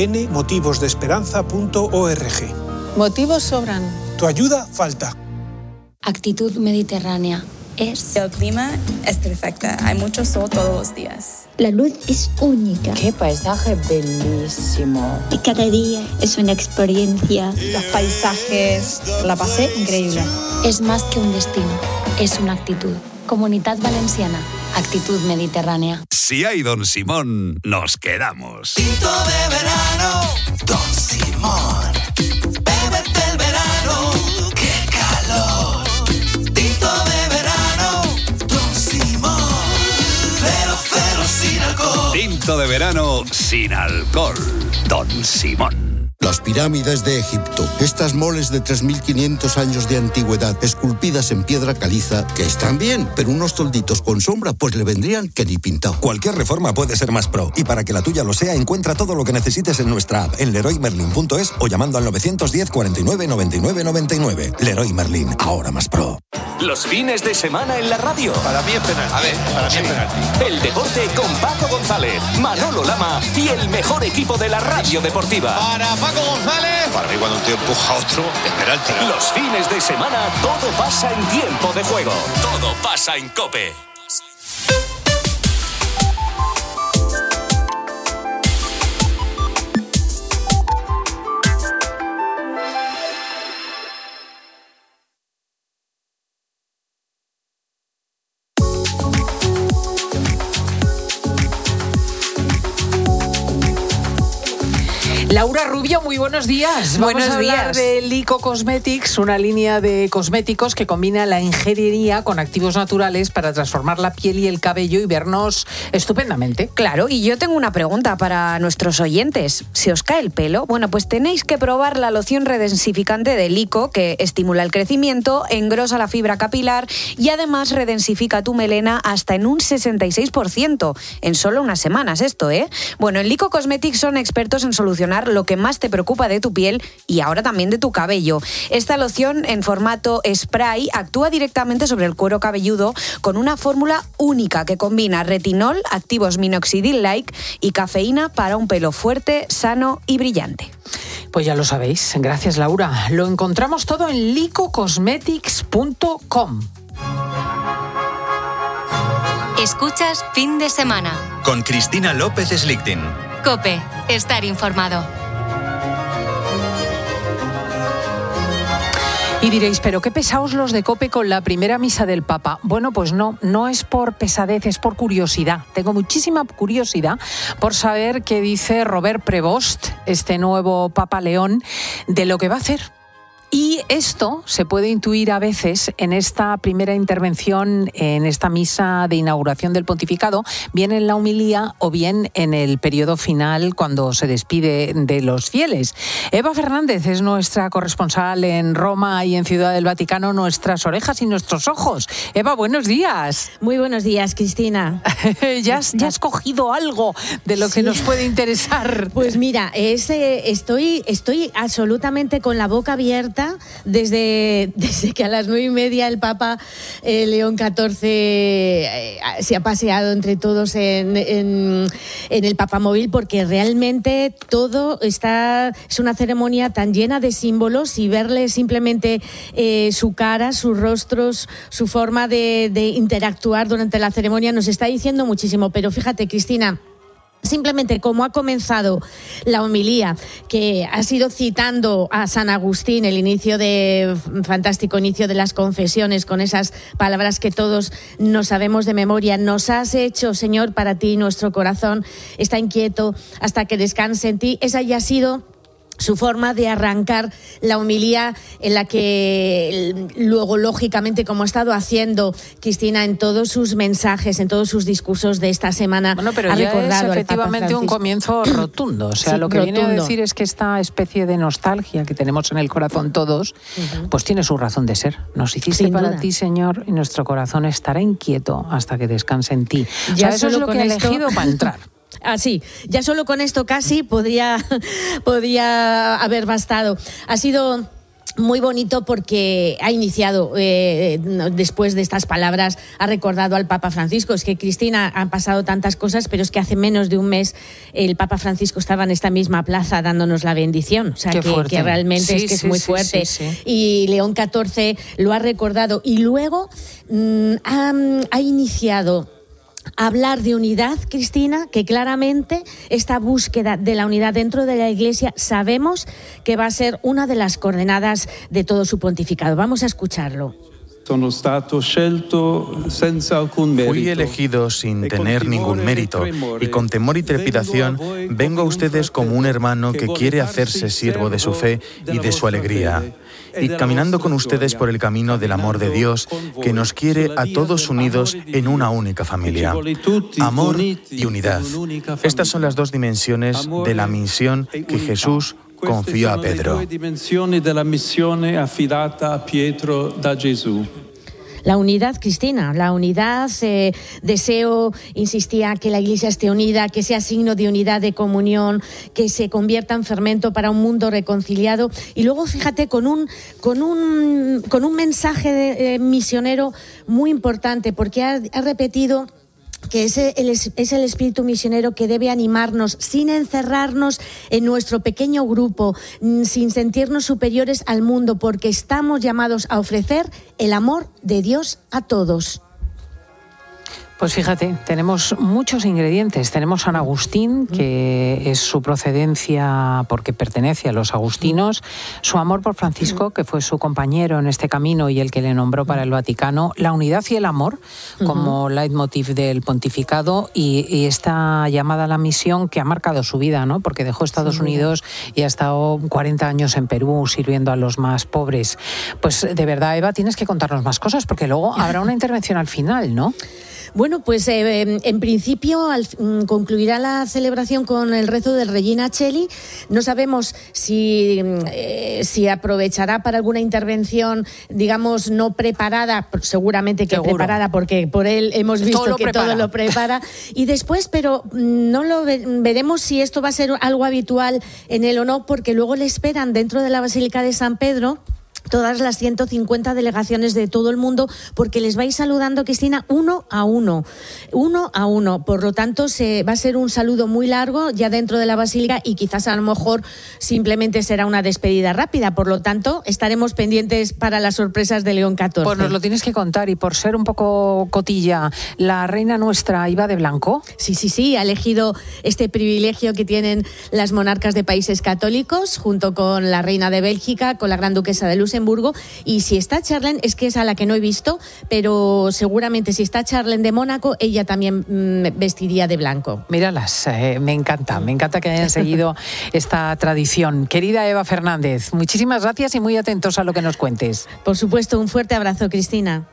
acnmotivosdeesperanza.org. Motivos sobran. Tu ayuda falta. Actitud mediterránea es... El clima es perfecto. Hay mucho sol todos los días. La luz es única. Qué paisaje bellísimo. Y cada día es una experiencia. Los paisajes, la pasé increíble. Es más que un destino, es una actitud. Comunitat Valenciana. Actitud mediterránea. Si hay Don Simón, nos quedamos. Tinto de verano, Don Simón. Bébete el verano, qué calor. Tinto de verano, Don Simón. 0,0 sin alcohol. Tinto de verano sin alcohol. Don Simón. Las pirámides de Egipto, estas moles de 3.500 años de antigüedad, esculpidas en piedra caliza, que están bien, pero unos tolditos con sombra, pues le vendrían que ni pintado. Cualquier reforma puede ser más pro, y para que la tuya lo sea, encuentra todo lo que necesites en nuestra app, en leroymerlin.es o llamando al 910 49 99 99. Leroy Merlin, ahora más pro. Los fines de semana en la radio. Para mí es penalti. A ver, para mí es penalti. El deporte con Paco González, Manolo Lama y el mejor equipo de la radio deportiva. Para Paco González. Para mí cuando un tío empuja a otro, es penalti. Los fines de semana todo pasa en tiempo de juego. Todo pasa en COPE. Laura Rubio, muy buenos días. Vamos a hablar de Lico Cosmetics, una línea de cosméticos que combina la ingeniería con activos naturales para transformar la piel y el cabello y vernos estupendamente. Claro, y yo tengo una pregunta para nuestros oyentes. ¿Se os cae el pelo? Bueno, pues tenéis que probar la loción redensificante de Lico, que estimula el crecimiento, engrosa la fibra capilar y además redensifica tu melena hasta en un 66%. En solo unas semanas esto, ¿eh? Bueno, en Lico Cosmetics son expertos en solucionar lo que más te preocupa de tu piel y ahora también de tu cabello. Esta loción en formato spray actúa directamente sobre el cuero cabelludo con una fórmula única que combina retinol, activos minoxidil-like y cafeína para un pelo fuerte, sano y brillante. Pues ya lo sabéis. Gracias, Laura. Lo encontramos todo en licocosmetics.com. Escuchas Fin de Semana. Con Cristina López Slichting. COPE. Estar informado. Y diréis, ¿pero qué pesaos los de COPE con la primera misa del Papa? Bueno, pues no es por pesadez, es por curiosidad. Tengo muchísima curiosidad por saber qué dice Robert Prevost, este nuevo Papa León, de lo que va a hacer. Y esto se puede intuir a veces en esta primera intervención, en esta misa de inauguración del pontificado, bien en la homilía o bien en el periodo final cuando se despide de los fieles. Eva Fernández es nuestra corresponsal en Roma y en Ciudad del Vaticano, nuestras orejas y nuestros ojos. Eva, buenos días. Muy buenos días, Cristina. ¿Ya has cogido algo de lo que nos puede interesar? Pues mira, estoy absolutamente con la boca abierta inquieta desde que a las 9:30 el Papa León XIV se ha paseado entre todos en el Papamóvil, porque realmente todo es una ceremonia tan llena de símbolos, y verle simplemente su cara, sus rostros, su forma de interactuar durante la ceremonia nos está diciendo muchísimo. Pero fíjate, Cristina, simplemente como ha comenzado la homilía, que ha sido citando a San Agustín, fantástico inicio de las confesiones, con esas palabras que todos nos sabemos de memoria: nos has hecho, Señor, para ti, nuestro corazón está inquieto hasta que descanse en ti. Esa ya ha sido su forma de arrancar la homilía, en la que luego, lógicamente, como ha estado haciendo Cristina en todos sus mensajes, en todos sus discursos de esta semana, pero ha recordado es efectivamente un comienzo rotundo. O sea, sí, lo que rotundo viene a decir es que esta especie de nostalgia que tenemos en el corazón todos, pues tiene su razón de ser. Nos hiciste para ti, Señor, y nuestro corazón estará inquieto hasta que descanse en ti. O sea, eso es lo que ha elegido para entrar. Así, ya solo con esto casi podría haber bastado. Ha sido muy bonito porque ha iniciado, después de estas palabras, ha recordado al Papa Francisco. Es que, Cristina, han pasado tantas cosas, pero es que hace menos de un mes el Papa Francisco estaba en esta misma plaza dándonos la bendición. O sea, que realmente es muy fuerte. Sí. Y León XIV lo ha recordado. Y luego ha iniciado hablar de unidad, Cristina, que claramente esta búsqueda de la unidad dentro de la Iglesia sabemos que va a ser una de las coordenadas de todo su pontificado. Vamos a escucharlo. Fui elegido sin tener ningún mérito, y con temor y trepidación vengo a ustedes como un hermano que quiere hacerse siervo de su fe y de su alegría. Y caminando con ustedes por el camino del amor de Dios, que nos quiere a todos unidos en una única familia. Amor y unidad. Estas son las dos dimensiones de la misión que Jesús confió a Pedro. La unidad, Cristina, la unidad, deseo, insistía, que la Iglesia esté unida, que sea signo de unidad, de comunión, que se convierta en fermento para un mundo reconciliado. Y luego, fíjate, con un mensaje misionero muy importante, porque ha repetido que es el espíritu misionero que debe animarnos sin encerrarnos en nuestro pequeño grupo, sin sentirnos superiores al mundo, porque estamos llamados a ofrecer el amor de Dios a todos. Pues fíjate, tenemos muchos ingredientes. Tenemos San Agustín, que es su procedencia porque pertenece a los agustinos, su amor por Francisco, que fue su compañero en este camino y el que le nombró para el Vaticano, la unidad y el amor como leitmotiv del pontificado, y esta llamada a la misión que ha marcado su vida, ¿no? Porque dejó Estados Unidos y ha estado 40 años en Perú sirviendo a los más pobres. Pues de verdad, Eva, tienes que contarnos más cosas, porque luego habrá una intervención al final, ¿no? Bueno, pues en principio concluirá la celebración con el rezo del Regina Coeli. No sabemos si aprovechará para alguna intervención, digamos, no preparada, seguramente que preparada, porque por él hemos visto que todo lo prepara. Y después, pero no lo veremos si esto va a ser algo habitual en él o no, porque luego le esperan dentro de la Basílica de San Pedro todas las 150 delegaciones de todo el mundo, porque les vais saludando, Cristina, uno a uno. Por lo tanto, va a ser un saludo muy largo ya dentro de la Basílica, y quizás a lo mejor simplemente será una despedida rápida. Por lo tanto, estaremos pendientes para las sorpresas de León XIV. Pues nos lo tienes que contar, y por ser un poco cotilla, ¿la reina nuestra iba de blanco? Sí, ha elegido este privilegio que tienen las monarcas de países católicos, junto con la reina de Bélgica, con la gran duquesa de Luxemburgo. Y si está Charlene, es que es a la que no he visto, pero seguramente si está Charlene de Mónaco, ella también vestiría de blanco. Míralas, me encanta que hayan seguido esta tradición. Querida Eva Fernández, muchísimas gracias y muy atentos a lo que nos cuentes. Por supuesto, un fuerte abrazo, Cristina.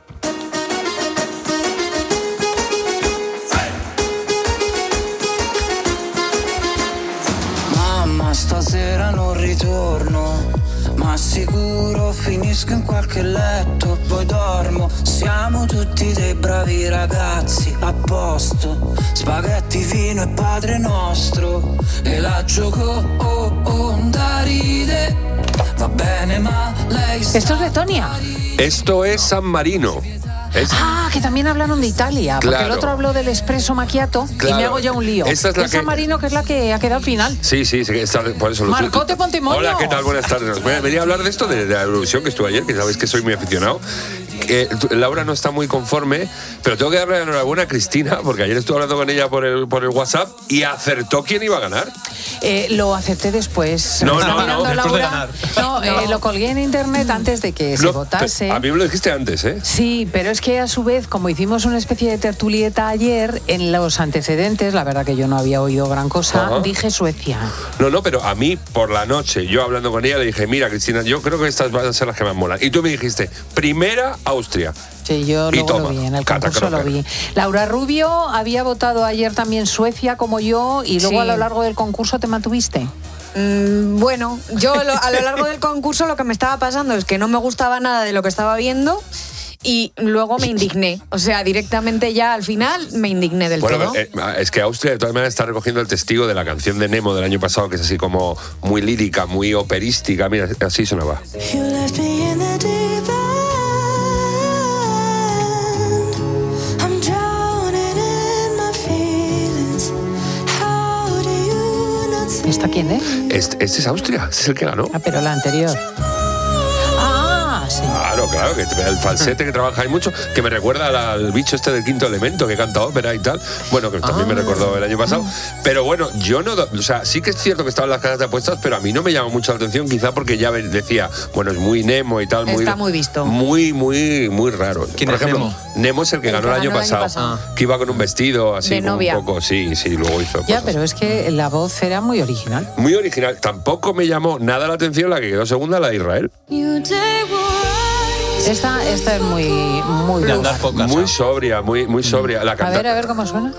Mamma, stasera non ritorno, ma sicuro finisco in qualche letto, poi dormo. Siamo tutti dei bravi ragazzi, a posto. Spaghetti, vino e Padre Nostro, e la gioco da ride. Esto es Letonia. Esto es San Marino. Que también hablaron de Italia, porque el otro habló del espresso macchiato y me hago ya un lío. Esta es San Marino, que es la que ha quedado al final. Sí, por eso. Marcote Pontemoño. Hola, ¿qué tal? Buenas tardes. Venía a hablar de esto, de la Eurovisión que estuve ayer, que sabéis que soy muy aficionado. Laura no está muy conforme, pero tengo que darle la enhorabuena a Cristina, porque ayer estuve hablando con ella por el WhatsApp y acertó quién iba a ganar. Lo acepté después. No, después de ganar. Lo colgué en internet antes de que se votase. A mí me lo dijiste antes, ¿eh? Sí, pero es que a su vez, como hicimos una especie de tertulieta ayer, en los antecedentes, la verdad que yo no había oído gran cosa, dije Suecia. No, pero a mí por la noche, yo hablando con ella, le dije, mira, Cristina, yo creo que estas van a ser las que más molan. Y tú me dijiste, primera, Austria. Sí, yo luego lo vi, en el concurso lo vi. Laura Rubio había votado ayer también Suecia como yo y luego a lo largo del concurso te mantuviste. Bueno, yo a lo largo del concurso lo que me estaba pasando es que no me gustaba nada de lo que estaba viendo y luego me indigné. O sea, directamente ya al final me indigné del todo. Es que Austria de todas maneras está recogiendo el testigo de la canción de Nemo del año pasado, que es así como muy lírica, muy operística. Mira, así sonaba. ¿Esta quién es? Este es Austria, este es el que ganó. Pero la anterior. Sí. Claro, que el falsete que trabaja ahí mucho, que me recuerda al bicho este del Quinto Elemento, que canta ópera y tal. Bueno, que también me recordó el año pasado. Pero bueno, yo no... O sea, sí que es cierto que estaban las casas de apuestas, pero a mí no me llamó mucho la atención, quizá porque ya decía, bueno, es muy Nemo y tal. Está muy visto. Muy raro. Por ejemplo, Nemo es el que ganó el año pasado. Que iba con un vestido así, de novia. Un poco, sí, luego hizo ya, cosas. pero es que la voz era muy original. Muy original. Tampoco me llamó nada la atención la que quedó segunda, la de Israel. Esta es muy muy sobria, muy sobria. La a ver cómo suena.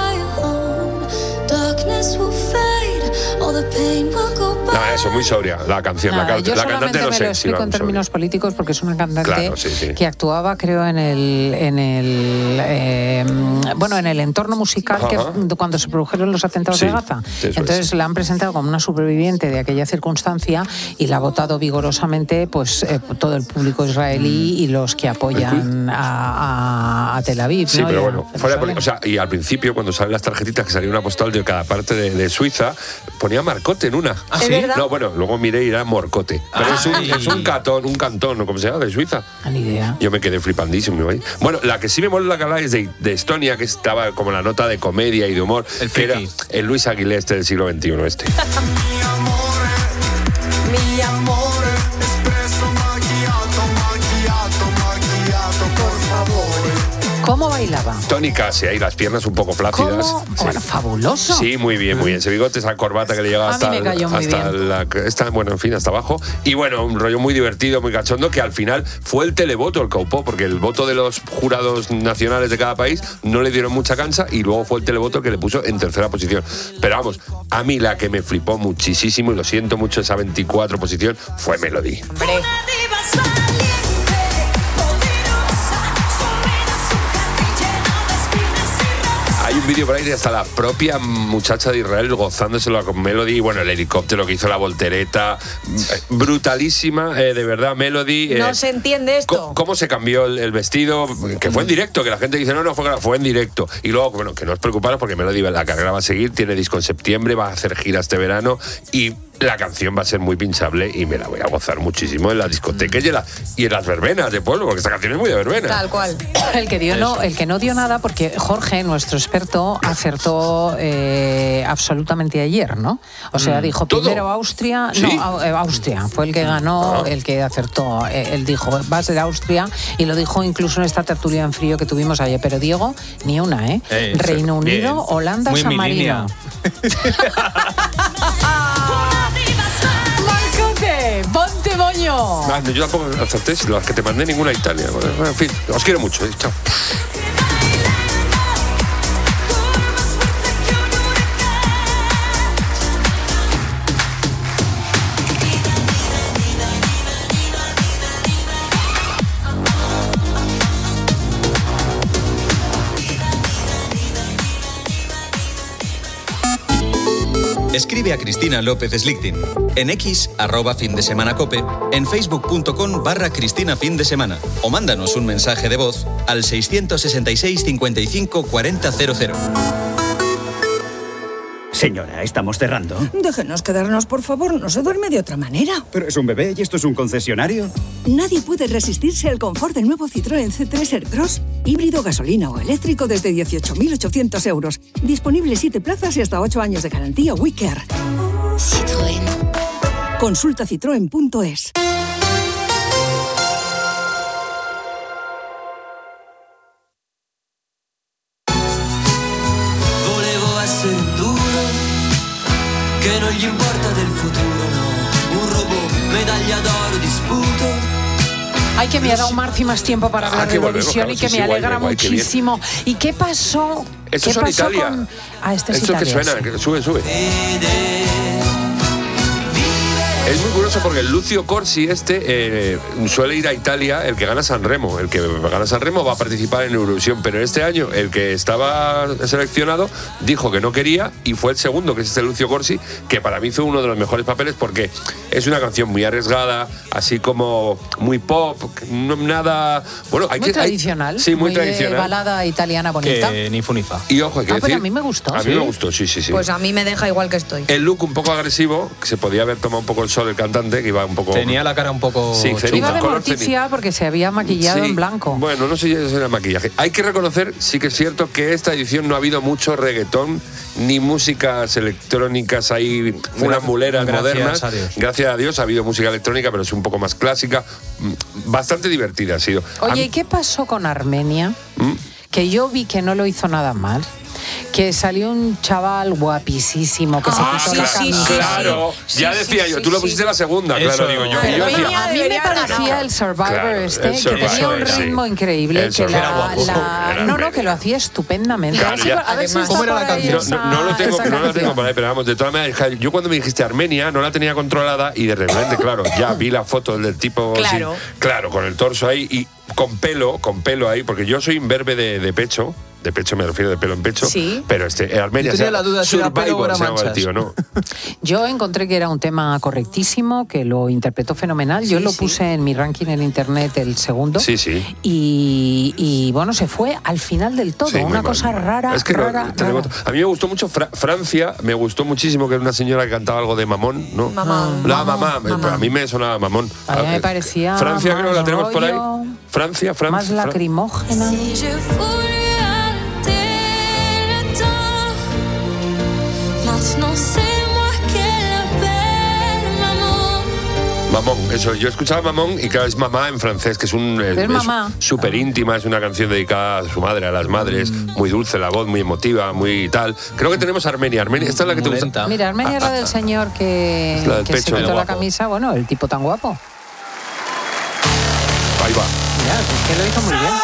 Eso, muy sobria la canción. La cantante no sé. Lo explico en términos políticos porque es una cantante que actuaba, creo, en el entorno musical que cuando se produjeron los atentados de Gaza. Entonces la han presentado como una superviviente de aquella circunstancia y la ha votado vigorosamente pues todo el público israelí y los que apoyan a Tel Aviv. Sí, pero bueno, y al principio cuando salen las tarjetitas que salía una postal de cada parte de Suiza, ponía Marcote en una. ¿Es verdad? No, bueno, luego miré y era Morcote. Pero es un cantón, ¿no? ¿Cómo se llama? De Suiza. Ni idea. Yo me quedé flipandísimo. Bueno, la que sí me mola la que habláis de Estonia, que estaba como la nota de comedia y de humor, que era el Luis Aguilé del siglo XXI este. Mi amor, espresso macchiato, por favor. ¿Cómo bailaba? Tónica, sí, ahí las piernas un poco flácidas. ¿Cómo? Sí. Bueno, fabuloso. Sí, muy bien. Ese bigote, esa corbata que le llega hasta hasta abajo. Y bueno, un rollo muy divertido, muy cachondo, que al final fue el televoto el que upó, porque el voto de los jurados nacionales de cada país no le dieron mucha cansa y luego fue el televoto el que le puso en tercera posición. Pero vamos, a mí la que me flipó muchísimo, y lo siento mucho, esa 24 posición, fue Melody. ¡Hombre! Hay un vídeo por ahí de hasta la propia muchacha de Israel gozándoselo con Melody. Y bueno, el helicóptero que hizo la voltereta. Brutalísima, de verdad, Melody. No se entiende esto. ¿Cómo se cambió el vestido? Que fue en directo, que la gente dice, no, fue en directo. Y luego, bueno, que no os preocuparos porque Melody, la carrera va a seguir, tiene disco en septiembre, va a hacer gira este verano y la canción va a ser muy pinchable y me la voy a gozar muchísimo en la discoteca y en las verbenas de pueblo, porque esta canción es muy de verbena. Tal cual. El que no dio nada, porque Jorge, nuestro experto, acertó absolutamente ayer, ¿no? O sea, dijo primero Austria. ¿Sí? No, Austria. Fue el que ganó, el que acertó. Él dijo, va a ser Austria, y lo dijo incluso en esta tertulia en frío que tuvimos ayer. Pero Diego, ni una, ¿eh? Reino Unido, bien. Holanda, muy San Marino. Pontemoño. Yo tampoco acerté, las que te mandé ninguna a Italia. Bueno, en fin, os quiero mucho. Chao. Escribe a Cristina López Slichting. En X, @findesemanacope, en facebook.com/Cristina Fin de Semana. O mándanos un mensaje de voz al 666 55 40 00. Señora, estamos cerrando. Déjenos quedarnos, por favor. No se duerme de otra manera. Pero es un bebé y esto es un concesionario. Nadie puede resistirse al confort del nuevo Citroën C3 Aircross, híbrido, gasolina o eléctrico desde 18.800 euros. Disponible 7 plazas y hasta 8 años de garantía WeCare. Citroën. Consulta citroen.es. Che non gli importa del futuro, no. Un robot, medaglia d'oro, disputo. Ay, que me ha dado Marci más tiempo para hablar de Eurovisión, claro, y que me alegra muchísimo. ¿Y qué pasó? Esto son Italia. Con... este es Esto Italia, que suena, que sube. Es muy curioso porque el Lucio Corsi suele ir a Italia, el que gana Sanremo. El que gana Sanremo va a participar en Eurovisión, pero este año el que estaba seleccionado dijo que no quería y fue el segundo, que es este Lucio Corsi, que para mí hizo uno de los mejores papeles porque es una canción muy arriesgada, así como muy pop, no, nada... Bueno, muy tradicional. Sí, muy tradicional. Balada italiana bonita. Que ni funifa. Y ojo, hay que decir... pero a mí me gustó. A mí me gustó, sí. Pues a mí me deja igual que estoy. El look un poco agresivo, que se podía haber tomado un poco el sol el cantante, que iba un poco... Tenía la cara un poco... Sí, iba de Morticia porque se había maquillado en blanco. Bueno, no sé si era maquillaje. Hay que reconocer, sí que es cierto, que esta edición no ha habido mucho reggaetón ni músicas electrónicas ahí, unas muleras modernas. Gracias a Dios ha habido música electrónica, pero es un poco más clásica. Bastante divertida ha sido. Oye, ¿y qué pasó con Armenia? Que yo vi que no lo hizo nada mal. Que salió un chaval guapísimo que se quitó la camisa. Claro, ya decía yo, tú lo pusiste la segunda, claro, digo yo. A mí me parecía el Survivor que tenía un ritmo increíble, que que lo hacía estupendamente. Claro, a ver si ¿cómo era la canción? No lo tengo por ahí, pero vamos, de todas maneras, yo cuando me dijiste Armenia no la tenía controlada y de repente, claro, ya vi la foto del tipo, claro, con el torso ahí y con pelo ahí, porque yo soy imberbe de pecho. De pecho me refiero de pelo en pecho, pero Armenia tenía la duda si era pelo o era manchas. El tío, ¿no? Yo encontré que era un tema correctísimo, que lo interpretó fenomenal. Yo lo puse en mi ranking en internet el segundo. Sí. Y bueno, se fue al final del todo. Una cosa rara. Es que rara. A mí me gustó mucho Francia, me gustó muchísimo, que era una señora que cantaba algo de Mamón, ¿no? Mamá. A mí me sonaba Mamón. A mí me parecía. Francia, creo que la tenemos por ahí. Francia. Más lacrimógena. Mamón, eso, yo escuchaba Mamón y claro, es mamá en francés, que es súper íntima, es una canción dedicada a su madre, a las madres, muy dulce la voz, muy emotiva, muy tal. Creo que tenemos Armenia, esta es la que te gusta. Mira, Armenia es la del señor que se quitó la camisa, bueno, el tipo tan guapo. Ahí va. Mira, es que lo hizo muy bien.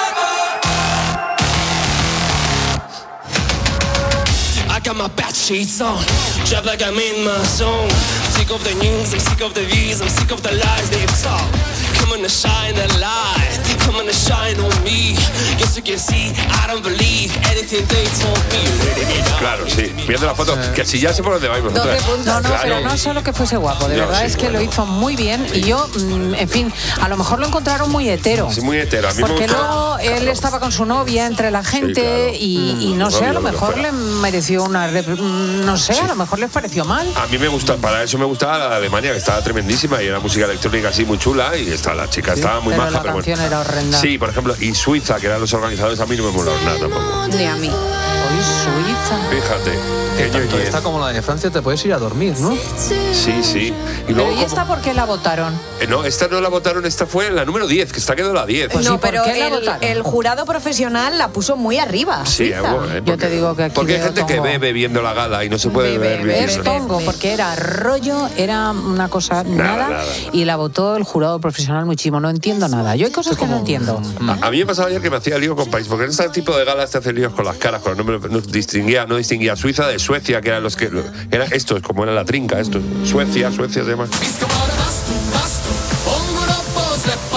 Got my bad sheets on, drop like I'm in my zone. Sick of the news, I'm sick of the views, I'm sick of the lies they've told. Come on and shine a light, come on and shine on me. Yes, you can see, I don't believe anything they told me. Claro, sí, viendo la foto, que si ya sé por dónde vais vosotros. No, pero no solo que fuese guapo, de verdad es que lo hizo muy bien. Y yo, en fin, a lo mejor lo encontraron muy hetero. Sí, muy hetero. A mí porque luego él estaba con su novia entre la gente y no sé, a lo mejor le mereció una... No sé, a lo mejor les pareció mal. A mí me gusta, para eso me gustaba la de Alemania, que estaba tremendísima y era música electrónica así muy chula y la chica estaba muy maja. La canción era horrenda. Sí, por ejemplo, y Suiza, que eran los organizadores, a mí no me molaron nada tampoco. Ni a mí. Hoy Suiza. Fíjate. Esta como la de Francia te puedes ir a dormir, ¿no? Sí. Y luego, ¿y esta por qué la votaron? No, esta no la votaron, esta fue la número 10, que esta quedó la 10. Pues no, pero el jurado profesional la puso muy arriba. Sí, yo te digo que aquí porque hay gente que bebe viendo la gala y no se puede beber. Es tongo, porque era rollo, era una cosa nada, y la votó el jurado profesional muchísimo. No entiendo nada. Yo hay cosas que no entiendo. A mí me pasaba ayer que me hacía lío con país, porque en este tipo de galas te hacen líos con las caras, con los nombres. No distinguía a Suiza de Suecia, que eran los que... Era estos, como era la trinca, estos. Suecia se llama.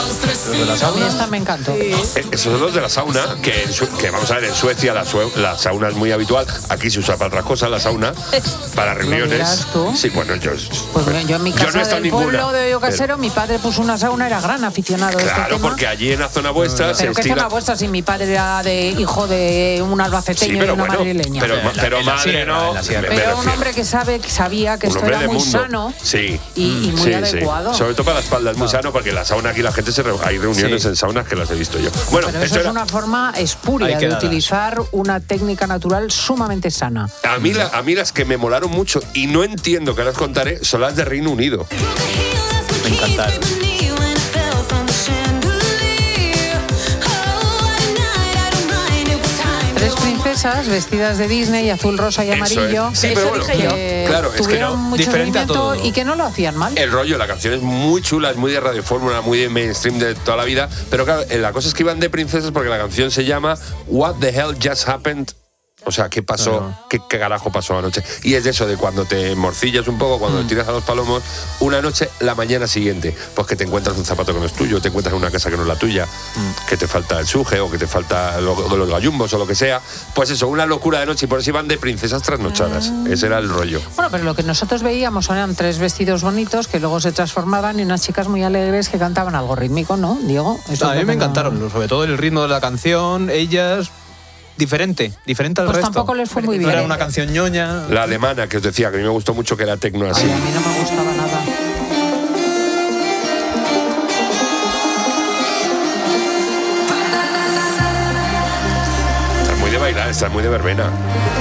de la sauna. Esta me encantó. Esos son los de la sauna, que vamos a ver, en Suecia la sauna es muy habitual. Aquí se usa para otras cosas la sauna, para reuniones. ¿Tú? Sí, bueno, yo en mi casa del pueblo de Hoyo Casero, mi padre puso una sauna, era gran aficionado de este tema. Claro, porque allí en la zona vuestra ¿Pero qué zona vuestra si mi padre era hijo de un albaceteño y una madrileña? Pero madre no. Pero un hombre que sabía que esto era muy sano y muy adecuado. Sobre todo para la espalda es muy sano, porque la sauna aquí la gente hay reuniones en saunas que las he visto yo. Bueno, pero eso es una forma espuria de utilizar una técnica natural sumamente sana. A mí las que me molaron mucho y no entiendo que las contaré son las de Reino Unido. Me encantaron. Tres princesas vestidas de Disney, azul, rosa y amarillo. Sí, pero bueno, claro, tuvieron mucho movimiento y que no lo hacían mal. El rollo, la canción es muy chula, es muy de Radio Fórmula, muy de mainstream de toda la vida, pero claro, la cosa es que iban de princesas porque la canción se llama What the Hell Just Happened. O sea, ¿qué pasó? ¿Qué carajo pasó anoche? Y es de eso, de cuando te morcillas un poco, cuando te tiras a los palomos, una noche, la mañana siguiente, pues que te encuentras un zapato que no es tuyo, te encuentras en una casa que no es la tuya, que te falta el suje o que te falta los gallumbos o lo que sea. Pues eso, una locura de noche, y por eso iban de princesas trasnochadas. Ese era el rollo. Bueno, pero lo que nosotros veíamos eran tres vestidos bonitos que luego se transformaban en unas chicas muy alegres que cantaban algo rítmico, ¿no, Diego? A mí me encantaron, sobre todo el ritmo de la canción, ellas... Diferente al resto. Pues tampoco les fue muy bien. Era una canción ñoña. La alemana, que os decía, que a mí me gustó mucho, que era tecno así. Ay, a mí no me gustaba nada. Está muy de bailar, está muy de verbena.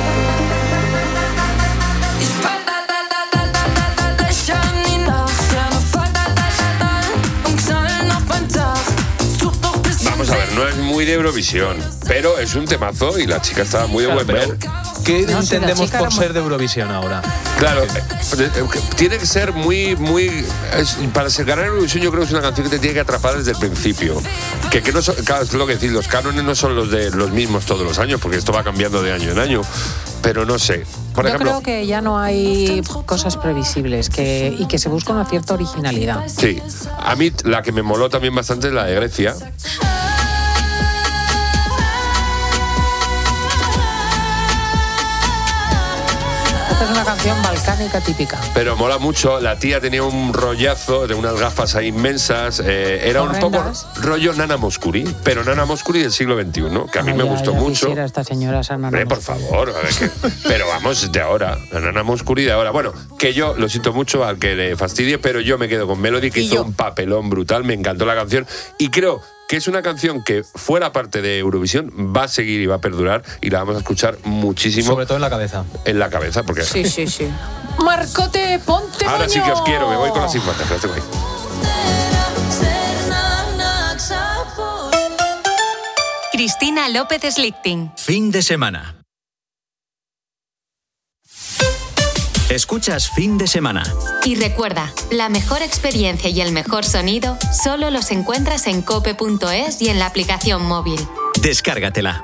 Vamos a ver, no es muy de Eurovisión, pero es un temazo y la chica estaba muy de buen ver. ¿Qué entendemos por ser de Eurovisión ahora? Claro, tiene que ser muy... para ganar Eurovisión yo creo que es una canción que te tiene que atrapar desde el principio. Que no son, claro, es lo que decís, los cánones no son los mismos todos los años, porque esto va cambiando de año en año. Pero no sé. Por ejemplo, creo que ya no hay cosas previsibles y que se busca una cierta originalidad. Sí. A mí la que me moló también bastante es la de Grecia. Es una canción balcánica típica. Pero mola mucho. La tía tenía un rollazo de unas gafas ahí inmensas. Era horrendas. Un poco rollo Nana Mouskouri, pero Nana Mouskouri del siglo XXI, que a mí me gustó mucho. Esta señora Hombre, por favor, a ver pero vamos, de ahora, la Nana Mouskouri de ahora. Bueno, que yo lo siento mucho al que le fastidie, pero yo me quedo con Melody, que hizo un papelón brutal. Me encantó la canción y creo que es una canción que fuera parte de Eurovisión va a seguir y va a perdurar y la vamos a escuchar muchísimo. Sobre todo en la cabeza. En la cabeza, porque... Sí. Marcote, ponte ahora moño. Sí que os quiero, me voy con las 50. Cristina López Slichting. Fin de semana. Escuchas Fin de Semana. Y recuerda, la mejor experiencia y el mejor sonido solo los encuentras en cope.es y en la aplicación móvil. Descárgatela.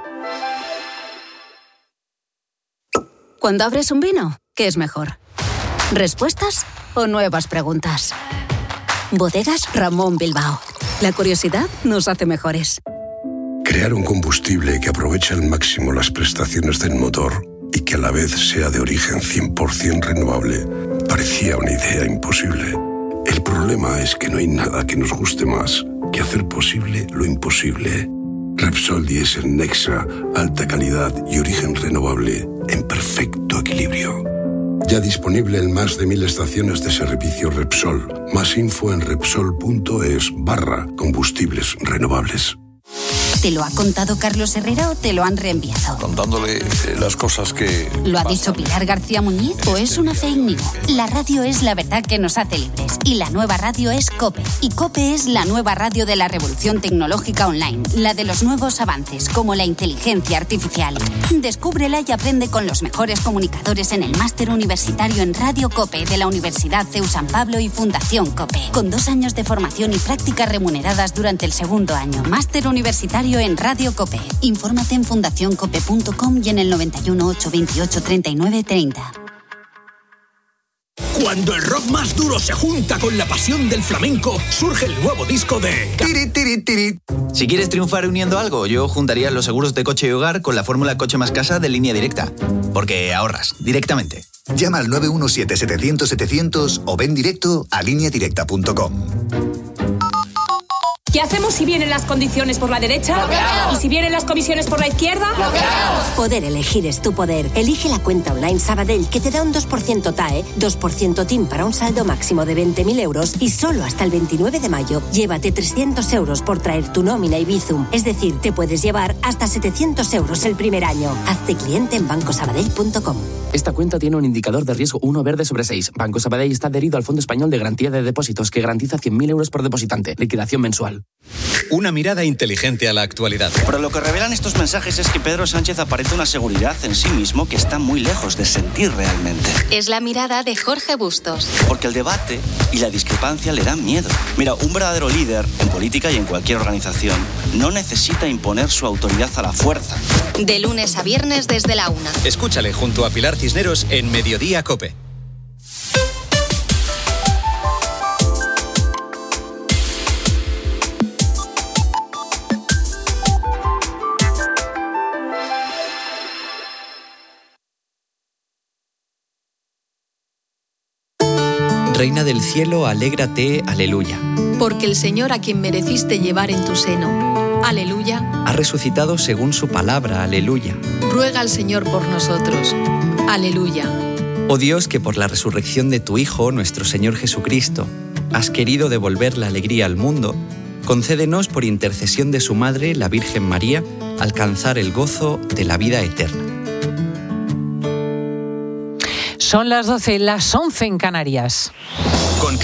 Cuando abres un vino, ¿qué es mejor? ¿Respuestas o nuevas preguntas? Bodegas Ramón Bilbao. La curiosidad nos hace mejores. Crear un combustible que aproveche al máximo las prestaciones del motor y que a la vez sea de origen 100% renovable, parecía una idea imposible. El problema es que no hay nada que nos guste más que hacer posible lo imposible. Repsol Diesel Nexa, alta calidad y origen renovable en perfecto equilibrio. Ya disponible en más de 1000 estaciones de servicio Repsol. Más info en repsol.es/combustibles renovables. ¿Te lo ha contado Carlos Herrera o te lo han reenviado? Contándole las cosas que... ¿Lo ha dicho Pilar García Muñiz o es una fake news? La radio es la verdad que nos hace libres y la nueva radio es COPE. Y COPE es la nueva radio de la revolución tecnológica online, la de los nuevos avances como la inteligencia artificial. Descúbrela y aprende con los mejores comunicadores en el máster universitario en Radio COPE de la Universidad CEU San Pablo y Fundación COPE, con 2 años de formación y prácticas remuneradas durante el segundo año. Máster universitario en Radio COPE. Infórmate en fundacioncope.com y en el 91 828 39 30. Cuando el rock más duro se junta con la pasión del flamenco, surge el nuevo disco de... Tiri, tiri, tiri. Si quieres triunfar uniendo algo, yo juntaría los seguros de coche y hogar con la fórmula Coche más Casa de Línea Directa. Porque ahorras directamente. Llama al 917-700-700 o ven directo a lineadirecta.com. ¿Qué hacemos si vienen las condiciones por la derecha? ¿Y si vienen las comisiones por la izquierda? Poder elegir es tu poder. Elige la cuenta online Sabadell que te da un 2% TAE, 2% TIM para un saldo máximo de 20.000 euros y solo hasta el 29 de mayo llévate 300 euros por traer tu nómina y Bizum. Es decir, te puedes llevar hasta 700 euros el primer año. Hazte cliente en bancosabadell.com. Esta cuenta tiene un indicador de riesgo 1 verde sobre 6. Banco Sabadell está adherido al Fondo Español de Garantía de Depósitos que garantiza 100.000 euros por depositante. Liquidación mensual. Una mirada inteligente a la actualidad. Pero lo que revelan estos mensajes es que Pedro Sánchez aparenta una seguridad en sí mismo que está muy lejos de sentir realmente. Es la mirada de Jorge Bustos. Porque el debate y la discrepancia le dan miedo. Mira, un verdadero líder, en política y en cualquier organización, no necesita imponer su autoridad a la fuerza. De lunes a viernes desde la 1. Escúchale junto a Pilar Cisneros en Mediodía COPE. Reina del cielo, alégrate, aleluya. Porque el Señor a quien mereciste llevar en tu seno, aleluya, Ha resucitado según su palabra, aleluya. ruega al Señor por nosotros, aleluya. Oh Dios, que por la resurrección de tu Hijo, nuestro Señor Jesucristo, has querido devolver la alegría al mundo, concédenos por intercesión de su Madre, la Virgen María, alcanzar el gozo de la vida eterna. Son las 12, las 11 en Canarias.